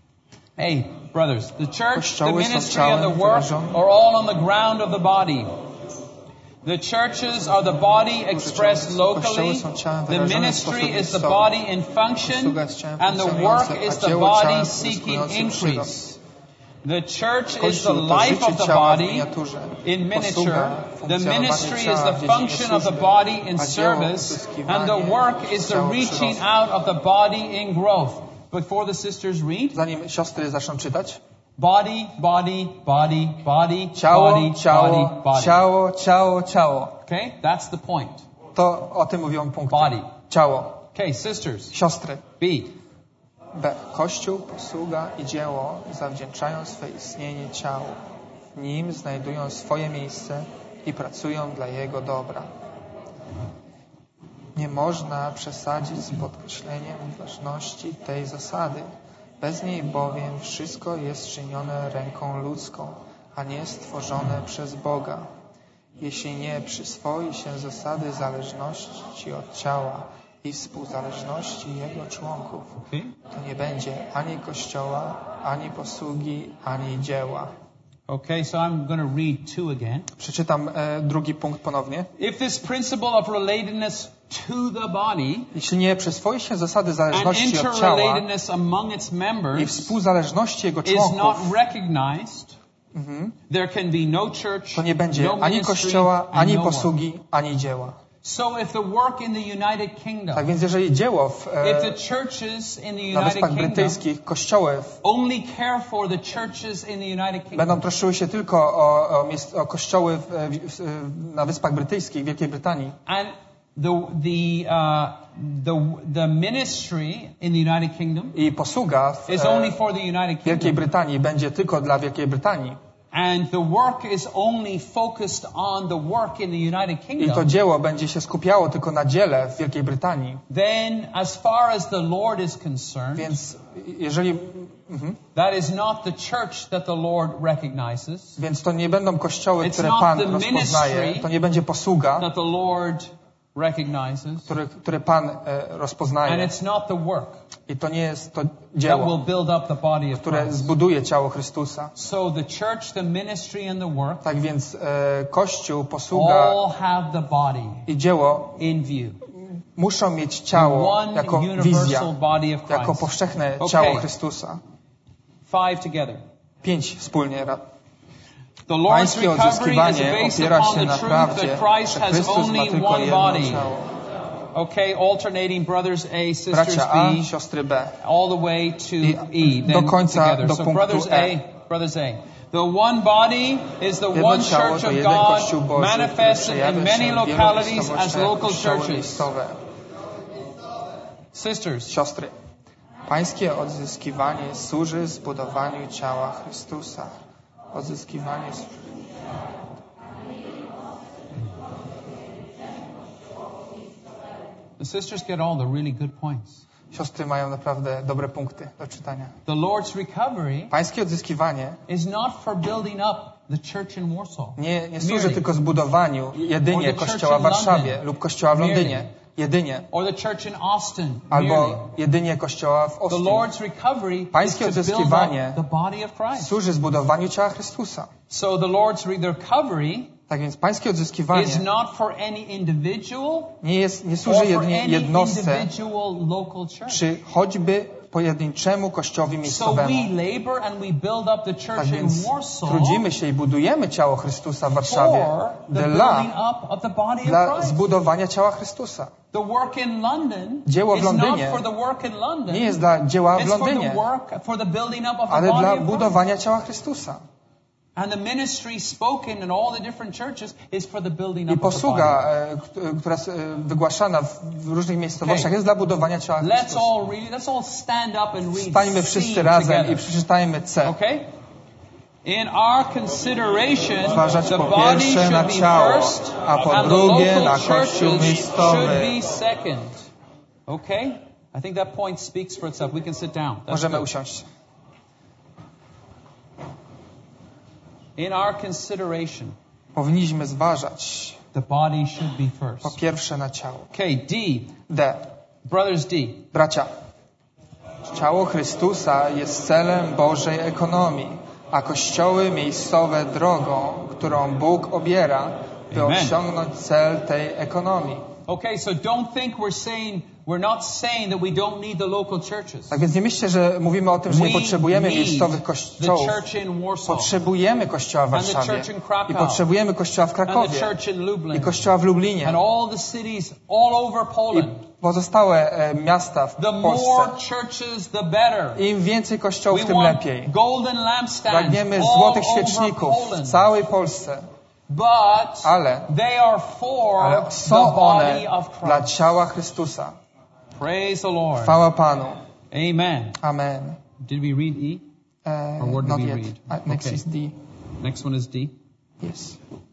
Hey, brothers, the church, the Kościoły są ministry, and the ciałem work wyrażone. are all on the ground of the body. The churches are the body expressed locally. The ministry is the body in function, and the work is the body seeking increase. The church is the Kościół to life życie of the ciała w body miniaturze. in miniature. Posługa, The funkcjonowanie ministry is ciała the w dziedzinie function of the służby, body in a dzieło service, uzyskiwanie and the work is the ciała reaching przyrostu. out of the body in growth. Before the sisters read, Zanim siostry zaczną czytać, body, body, body, body, ciało, body, ciało, body, body. ciało, ciało, ciało. Okay, that's the point. To o tym mówią punkty. Body. Ciało. Okay, sisters. Siostry. B. B. Kościół, posługa i dzieło zawdzięczają swe istnienie ciału. W nim znajdują swoje miejsce i pracują dla jego dobra. Nie można przesadzić z podkreśleniem ważności tej zasady. Bez niej bowiem wszystko jest czynione ręką ludzką, a nie stworzone przez Boga. Jeśli nie przyswoi się zasady zależności od ciała i współzależności jego członków, to nie będzie ani Kościoła, ani posługi, ani dzieła. Okay, so I'm going to read two again. Przeczytam e, drugi punkt ponownie. If this principle of relatedness to the body Jeśli nie przyswoi się zasady and zależności od ciała interrelatedness among its i members współzależności jego is not członków, recognized, mhm, there can be no church, to nie będzie no ani ministry, Kościoła, and ani no work. posługi, ani dzieła. So if the work in the United Kingdom, Tak więc jeżeli dzieło w, e, if the churches in the na United Wyspach Kingdom Brytyjskich, kościoły w, only care for the churches in the United będą Kingdom, troszczyły się tylko o, o, mies- o kościoły w, w, na Wyspach Brytyjskich, w Wielkiej Brytanii, and the the uh, the the ministry in the United Kingdom i posługa w is e, only for the United Wielkiej Kingdom, Brytanii będzie tylko dla Wielkiej Brytanii and the work is only focused on the work in the United i to Kingdom, dzieło będzie się skupiało tylko na dziele w Wielkiej Brytanii, then as far as the Lord is concerned, więc jeżeli mhm, that is not the church that the Lord recognizes, więc to nie będą kościoły, It's które not Pan the rozpoznaje, ministry to nie będzie posługa, that the Lord recognizes, które, które Pan e, and rozpoznaje it's not the work i to nie jest to that will dzieło, build up the body of które Christ. zbuduje ciało Chrystusa. So the church, the ministry, and the work Tak więc e, Kościół, posługa all have the body i dzieło in view. muszą mieć The ciało one jako wizja, universal body of jako Christ. powszechne Okay. ciało Chrystusa. Five together. Pięć wspólnie. The Lord's Pańskie recovery is odzyskiwanie based opiera upon się the na truth prawdzie, that Christ że has Chrystus ma only tylko one jedno body. ciało. Okay, alternating brothers A, sisters Bracia A, B, siostry B. all the way to I E, do then końca, together. do So punktu brothers E. A, brothers A. The one body is the Jedno one ciało church to of jeden God Kościół Boży, który manifested przejawia in się many w wielu localities as miejscowościach, local kościoły churches. miejscowe. Sisters, Siostry, pańskie odzyskiwanie służy zbudowaniu ciała Chrystusa. Odzyskiwanie the sisters get all the really good points. Siostry mają naprawdę dobre punkty do czytania. The Lord's recovery Pańskie odzyskiwanie is not for building up the church in Warsaw. nie, nie służy Merely. tylko zbudowaniu jedynie Or the church kościoła w in Warszawie London. lub kościoła w Merely. Londynie. Jedynie. Or the church in Austin. Albo merely. jedynie kościoła w The Austin. Lord's recovery is Pańskie to build odzyskiwanie up the body of Christ. służy zbudowaniu ciała Chrystusa. So the Lord's re- the recovery Tak więc pańskie is odzyskiwanie not for any individual nie, jest, nie or służy for jedynie any jednostce, individual local church. czy choćby pojedynczemu kościołowi So miejscowemu. we labor and we build up the Tak church więc in Warsaw trudzimy się i budujemy ciało Chrystusa w Warszawie for the dla, building up of the body of dla Christ. zbudowania ciała Chrystusa. The work in London Dzieło w is not Londynie for the work in London. Nie jest dla dzieła w It's for the Londynie, work, for the building up of the ale body dla of Christ. budowania ciała Chrystusa. And the ministry spoken in all the different churches is for the building I up of the posługa, body. e, k- która jest e, wygłaszana w, w różnych miejscowościach, Okay. jest dla budowania ciała Let's Chrystusa. all read, let's all stand up and read Stańmy C wszyscy razem together. i przeczytajmy C. Okay? In our consideration, Zważać the po body pierwsze na should be ciało, first, a po and the drugie local na kościół churches miejscowy. should be second. Okay? I think that point speaks for itself. We can sit down. That's Możemy good. usiąść. In our consideration, Powinniśmy zważać the body should be po first. pierwsze na ciało. Okay, D. D. Brothers D. Bracia, ciało Chrystusa jest celem Bożej ekonomii, a kościoły miejscowe drogą, którą Bóg obiera, by Amen. osiągnąć cel tej ekonomii. Okay, so don't think we're saying We're not saying that we don't need the local churches. Tak więc nie myślcie, że mówimy o tym, że nie We potrzebujemy need miejscowych the kościołów. church in Warsaw Potrzebujemy kościoła w and the Warszawie. church in Krakow I potrzebujemy kościoła w and the Krakowie. church in I Lublin kościoła w Lublinie. and all the cities all over I Poland. pozostałe e, miasta w The more Polsce. churches, the better. Im więcej kościołów, We tym want lepiej. golden lampstands Pragniemy all złotych over świeczników w Poland. całej Polsce. But Ale, they are for ale the są one body of dla Christ. ciała Chrystusa. Praise the Lord. Chwała Panu. Amen. Amen. Did we read E? Uh, Or what did not we yet. read? Uh, next Okay. is D. Next one is D. Yes.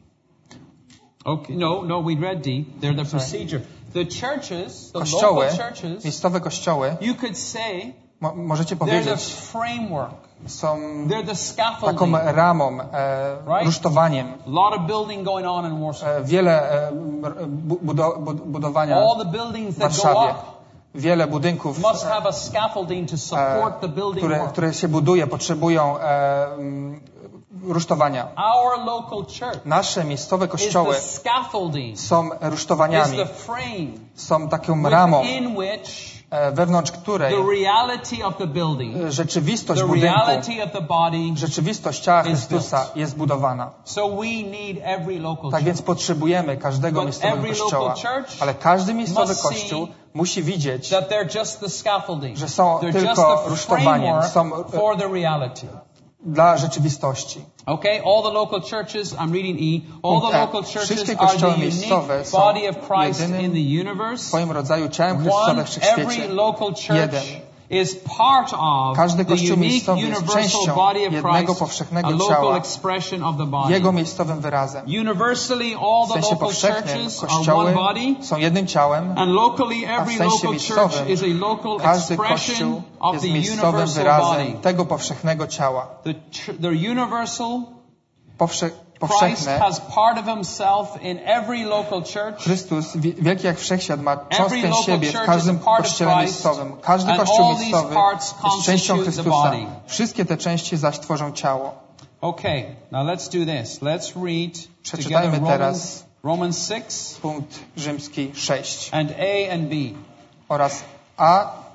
Okay, no, no, we read D. They're the Sorry. procedure. The churches, the Kościoły, local churches, miejscowe kościoły, you could say mo możecie they're the powiedzieć, framework. są They're the scaffolding. taką ramą, e, Right? rusztowaniem. A lot of building going on in Warsaw. E, wiele e, bu budo budowania All the buildings w that go Warszawie. up Wiele budynków, must have a scaffolding to support the e, building które, work. które się buduje, potrzebują e, m, rusztowania. Our local church Nasze miejscowe is kościoły the scaffolding, są is rusztowaniami, the frame są taką ramą, within which e, wewnątrz której the reality of the building, rzeczywistość the budynku, reality of the body. rzeczywistość ciała is Chrystusa built. jest budowana. So we need every local Tak church. więc potrzebujemy każdego But miejscowego every kościoła, local church ale każdy miejscowy must see kościół musi widzieć, That they're just the scaffolding. że są They're tylko just the rusztowaniem, framework są for the reality. dla rzeczywistości. Okay, all the local churches, I'm reading E, all Punkt the E. local churches Wszystkie are kościoły the miejscowe unique są body of Christ jedynym in the universe. W swoim rodzaju ciałem Chrystusa One, we wszechświecie. every local church Jeden. is part of Każdy the kościół unique miejscowy jest universal częścią body of jednego Christ, powszechnego a local ciała, expression of the body. Jego miejscowym wyrazem. Universally, all W the sensie local powszechnym churches are kościoły one body. są jednym ciałem, And locally, a w every sensie local miejscowym church is a local każdy expression kościół of jest the miejscowym universal wyrazem body. tego powszechnego ciała. The, ch- the universal Powsze Christ powszechne has part of himself in every local church. Chrystus, wi- wielki jak wszechświat, ma Every cząstkę local siebie w church każdym is a part of kościele Christ, miejscowym. Każdy and kościół all these miejscowy parts jest częścią constitute the Chrystusa. body. Wszystkie te części zaś tworzą ciało. Okay, now let's do this. Let's read together Przeczytajmy Romans, teraz Romans six punkt rzymski sześć and A and B. oraz A.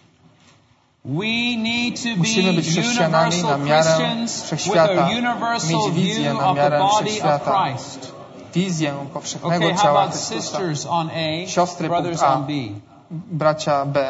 We need to Musimy be być chrześcijanami na universal miarę Christians with wszechświata, a universal mieć wizję view na of the miarę body of wszechświata, Christ. wizję powszechnego Okay, how ciała about Chrystusa. sisters on A, Siostry, brothers punkt A. on B? Bracia B.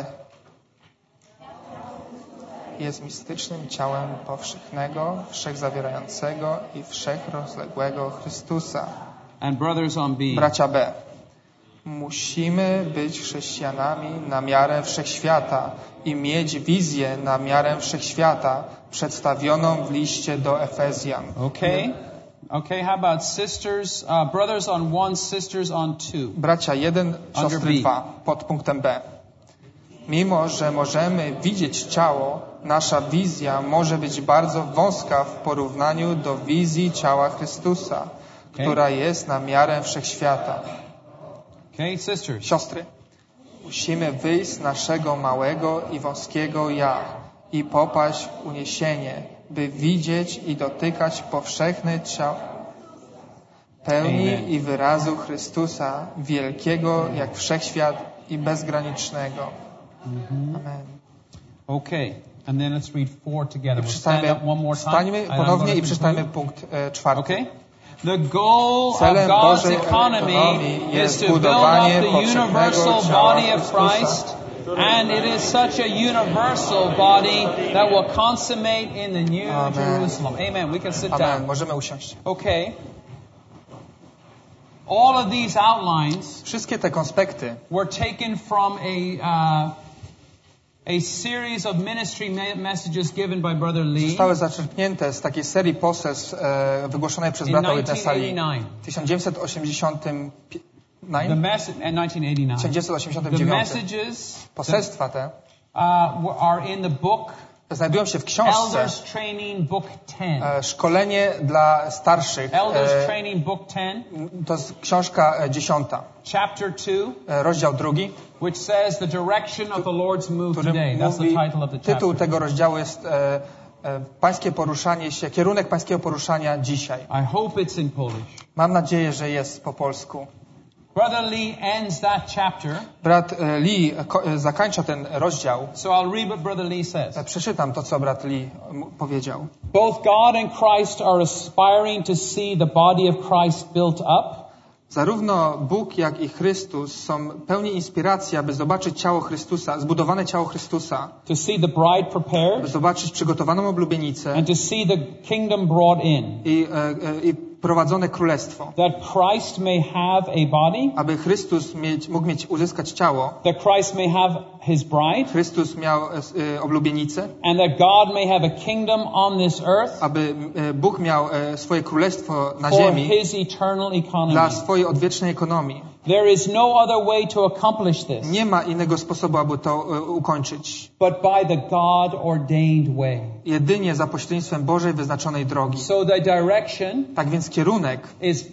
Jest mistycznym ciałem powszechnego, wszechzawierającego i wszechrozległego Chrystusa. And brothers on B. Bracia B. Musimy być chrześcijanami na miarę wszechświata i mieć wizję na miarę wszechświata przedstawioną w liście do Efezjan. Okay. Okay, how about sisters, uh, brothers on one, sisters on two? Bracia jeden, siostry B. dwa, pod punktem B. Mimo, że możemy widzieć ciało, nasza wizja może być bardzo wąska w porównaniu do wizji ciała Chrystusa, Okay. która jest na miarę wszechświata. Okay, sisters. Siostry, musimy wyjść z naszego małego i wąskiego ja i popaść w uniesienie, by widzieć i dotykać powszechny ciało pełni Amen. i wyrazu Chrystusa, wielkiego jak wszechświat i bezgranicznego. Amen. Okay, and then let's read four together. We'll stand Przeczytajmy, up one more time. stańmy and I'm ponownie gonna i przeczytajmy conclude. punkt e, czwarty. Okay? The goal of Celem God's Bożej economy ekonomii is jest to build up budowanie the powszechnego universal ciała body of Chrystusa. Christ, and it is such a universal body that will consummate in the New Amen. Jerusalem. Amen. We can sit Amen. down. Możemy usiąść. Okay. All of these outlines Wszystkie te konspekty were taken from a uh, a series of ministry me- messages given by Brother Lee zostały zaczerpnięte z takiej serii poselstw e, wygłoszonej przez in brata Witnessa Lee nineteen w tysiąc dziewięćset osiemdziesiątym The dziewiątym? mess- in nineteen eighty-nine. tysiąc dziewięćset osiemdziesiątym The dziewiątym. messages Poselstwa te uh, were- are in the book znajdują się w książce Elders Training Book ten. e, Szkolenie dla starszych. Elders E, Training Book ten, to jest książka e, dziesiąta, chapter two, e, rozdział drugi, which says the direction of the Lord's move który today. That's the mówi, title of the tytuł chapter. tego rozdziału jest e, e, Pańskie poruszanie się, kierunek pańskiego poruszania dzisiaj. I hope it's in Polish. Mam nadzieję, że jest po polsku. Brother Lee ends that chapter. Brat Lee zakończa ten rozdział. So I'll read what Brother Lee says. Przeczytam to, co brat Lee powiedział. Both God and Christ are aspiring to see the body of Christ built up. Zarówno Bóg, jak i Chrystus są pełni inspiracji, aby zobaczyć ciało Chrystusa, zbudowane ciało Chrystusa. To see the bride prepared. Aby zobaczyć przygotowaną oblubienicę. And to see the kingdom brought in. I, i prowadzone królestwo. That Christ may have a body. Aby Chrystus mieć, mógł mieć, uzyskać ciało. That Christ may have his bride. Chrystus miał e, oblubienicę. And that God may have a kingdom on this earth. Aby e, Bóg miał e, swoje królestwo na for ziemi. His eternal economy. Dla swojej odwiecznej ekonomii. There is no other way to accomplish this. Nie ma innego sposobu, aby to e, ukończyć. But by the God ordained way. Jedynie za pośrednictwem Bożej wyznaczonej drogi. So the direction tak więc kierunek is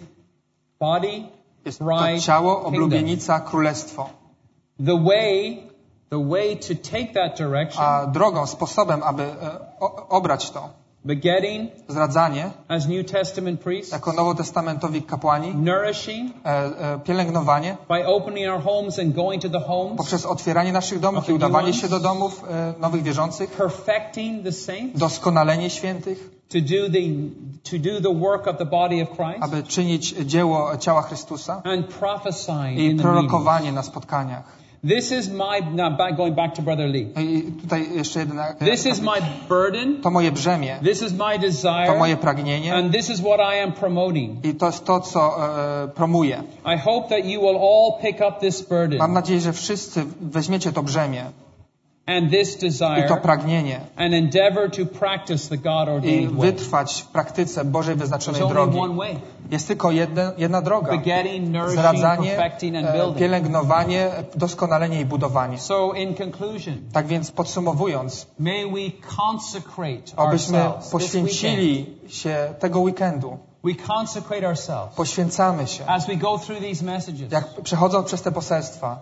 body, jest bride, to ciało, oblubienica, królestwo. The way, the way to take that direction. A drogą, sposobem, aby e, o, obrać to. Begetting, zradzanie, as New Testament priests, jako nowotestamentowi kapłani, nourishing, e, e, pielęgnowanie, by opening our homes and going to the homes, poprzez otwieranie naszych domów i udawanie się do domów e, nowych wierzących, perfecting the saints, doskonalenie świętych, to do the to do the work of the body of Christ, aby czynić dzieło ciała Chrystusa, and prophesying i in the prorokowanie na spotkaniach. This is my, now back, going back to Brother Lee. I tutaj jeszcze jedna. This is my burden. To moje brzemię. This is my desire. To moje pragnienie. And this is what I am promoting. I to jest to, co e, promuję. I hope that you will all pick up this burden. Mam nadzieję, że wszyscy weźmiecie to brzemię. And this desire. I to pragnienie. And endeavor to practice the God ordained I way. wytrwać w praktyce Bożej wyznaczonej There's drogi. only one way. Jest tylko jedna, jedna droga. Begetting, nourishing, zradzanie, perfecting and building. pielęgnowanie, doskonalenie i budowanie. So in conclusion, tak więc podsumowując, may we consecrate abyśmy ourselves poświęcili się tego weekendu. We consecrate ourselves. Poświęcamy się. As we go through these messages. Jak przechodząc przez te poselstwa.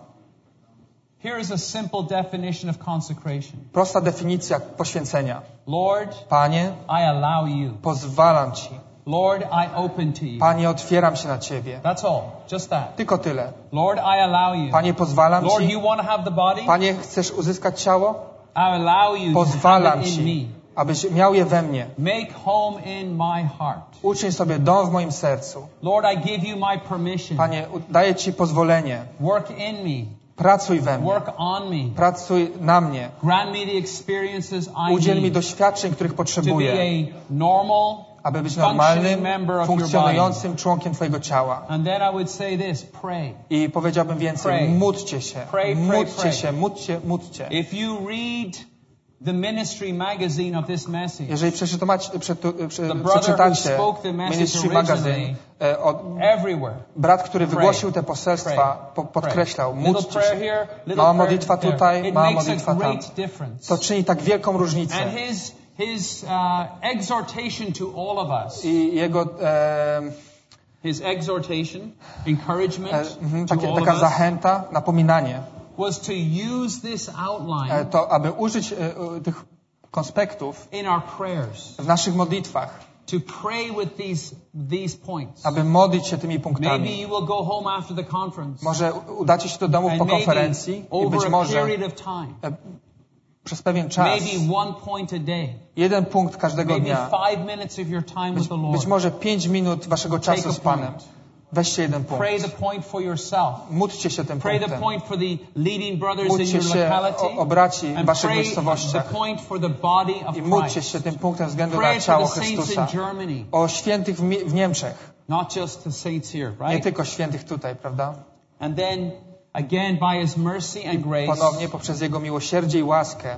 Here is a simple definition of consecration. Prosta definicja poświęcenia. Lord, Panie, I allow you. Pozwalam Ci. Lord, I open to you. Panie, otwieram się na Ciebie. That's all. Just that. Tylko tyle. Lord, I allow you. Panie, pozwalam Lord, Ci. you want to have the body? Panie, chcesz uzyskać ciało? I allow you Pozwalam to have it in Ci, me. abyś miał je we mnie. Make home in my heart. Uczyń sobie dom w moim sercu. Lord, I give you my permission. Panie, daję Ci pozwolenie. Work in me. Pracuj we mnie. Work on me. Pracuj na mnie. Grant me the experiences I Udziel mi need doświadczeń, których to be potrzebuję, a normal, aby być functioning normalnym, member of your funkcjonującym członkiem Twojego ciała. And then I would say this, pray. I powiedziałbym więcej, Pray. módlcie się, Pray, pray, módlcie pray. się, módlcie, módlcie. If you read the ministry magazine of this message, Jeżeli przeczytacie, prze, prze, the brother who przeczytacie spoke the message Ministry Magazine, e, od, everywhere, brat, który pray, wygłosił te poselstwa, pray, po, podkreślał, pray. Little módlcie prayer się. here, little Mała prayer modlitwa there. tutaj, It mała makes a modlitwa tam. great difference. To czyni tak wielką różnicę. And his his uh, exhortation to all of us, I jego e, his exhortation, encouragement e, mhm, to takie, all taka of us, zachęta, napominanie, was to use this outline e, to aby użyć e, e, tych konspektów in our prayers, w naszych modlitwach, to pray with these these points. aby modlić się tymi Maybe punktami. you will go home after the conference, Może udacie się do domu and po maybe konferencji i over być a może period of time, e, przez pewien czas, maybe one point a day, jeden punkt każdego maybe dnia, five minutes of your time with the być Lord. może pięć minut waszego Take czasu a z Panem. point. Weźcie jeden punkt. Pray the point for yourself. Módlcie się tym Pray the punktem. point for the leading brothers in Módlcie your się locality. o, o braci w And waszych pray the miejscowościach. point for the body of I módlcie Christ. się tym punktem względu Pray na for ciało the saints in Chrystusa. Germany. O świętych w, w Niemczech. Not just the saints here, Nie right? tylko świętych tutaj, prawda? And then again by His mercy and grace, Ponownie poprzez Jego miłosierdzie i łaskę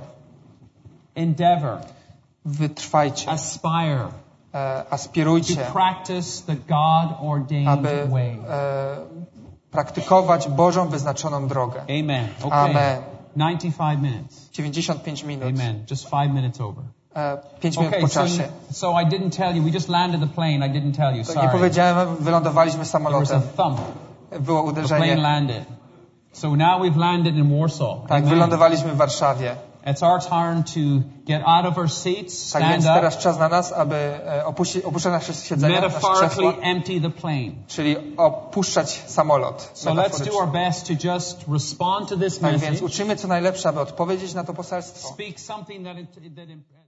endeavor, wytrwajcie, aspire e, to aspirujcie, practice the God ordained aby way. e, praktykować Bożą wyznaczoną drogę. Amen. Okay. Amen. ninety-five minutes. dziewięćdziesiąt pięć minut. Amen. Just five minutes over. E, pięć minut Okay, po so, czasie. so I didn't tell you. We just landed the plane. I didn't tell you. Tak, nie Sorry. powiedziałem, wylądowaliśmy There was a samolotem. thump. Było The plane uderzenie. landed. So now we've landed in Warsaw. Tak, Amen. wylądowaliśmy w Warszawie. It's our turn to get out of our seats, Tak stand więc up, teraz czas na nas, aby e, opuścić, opuszczać nasze siedzenia, nasze metaphorically krzesła, empty the plane. czyli opuszczać samolot. So let's do our best to just respond to this Tak więc message. uczymy co najlepsze, aby odpowiedzieć na to poselstwo. Speak something that, it, that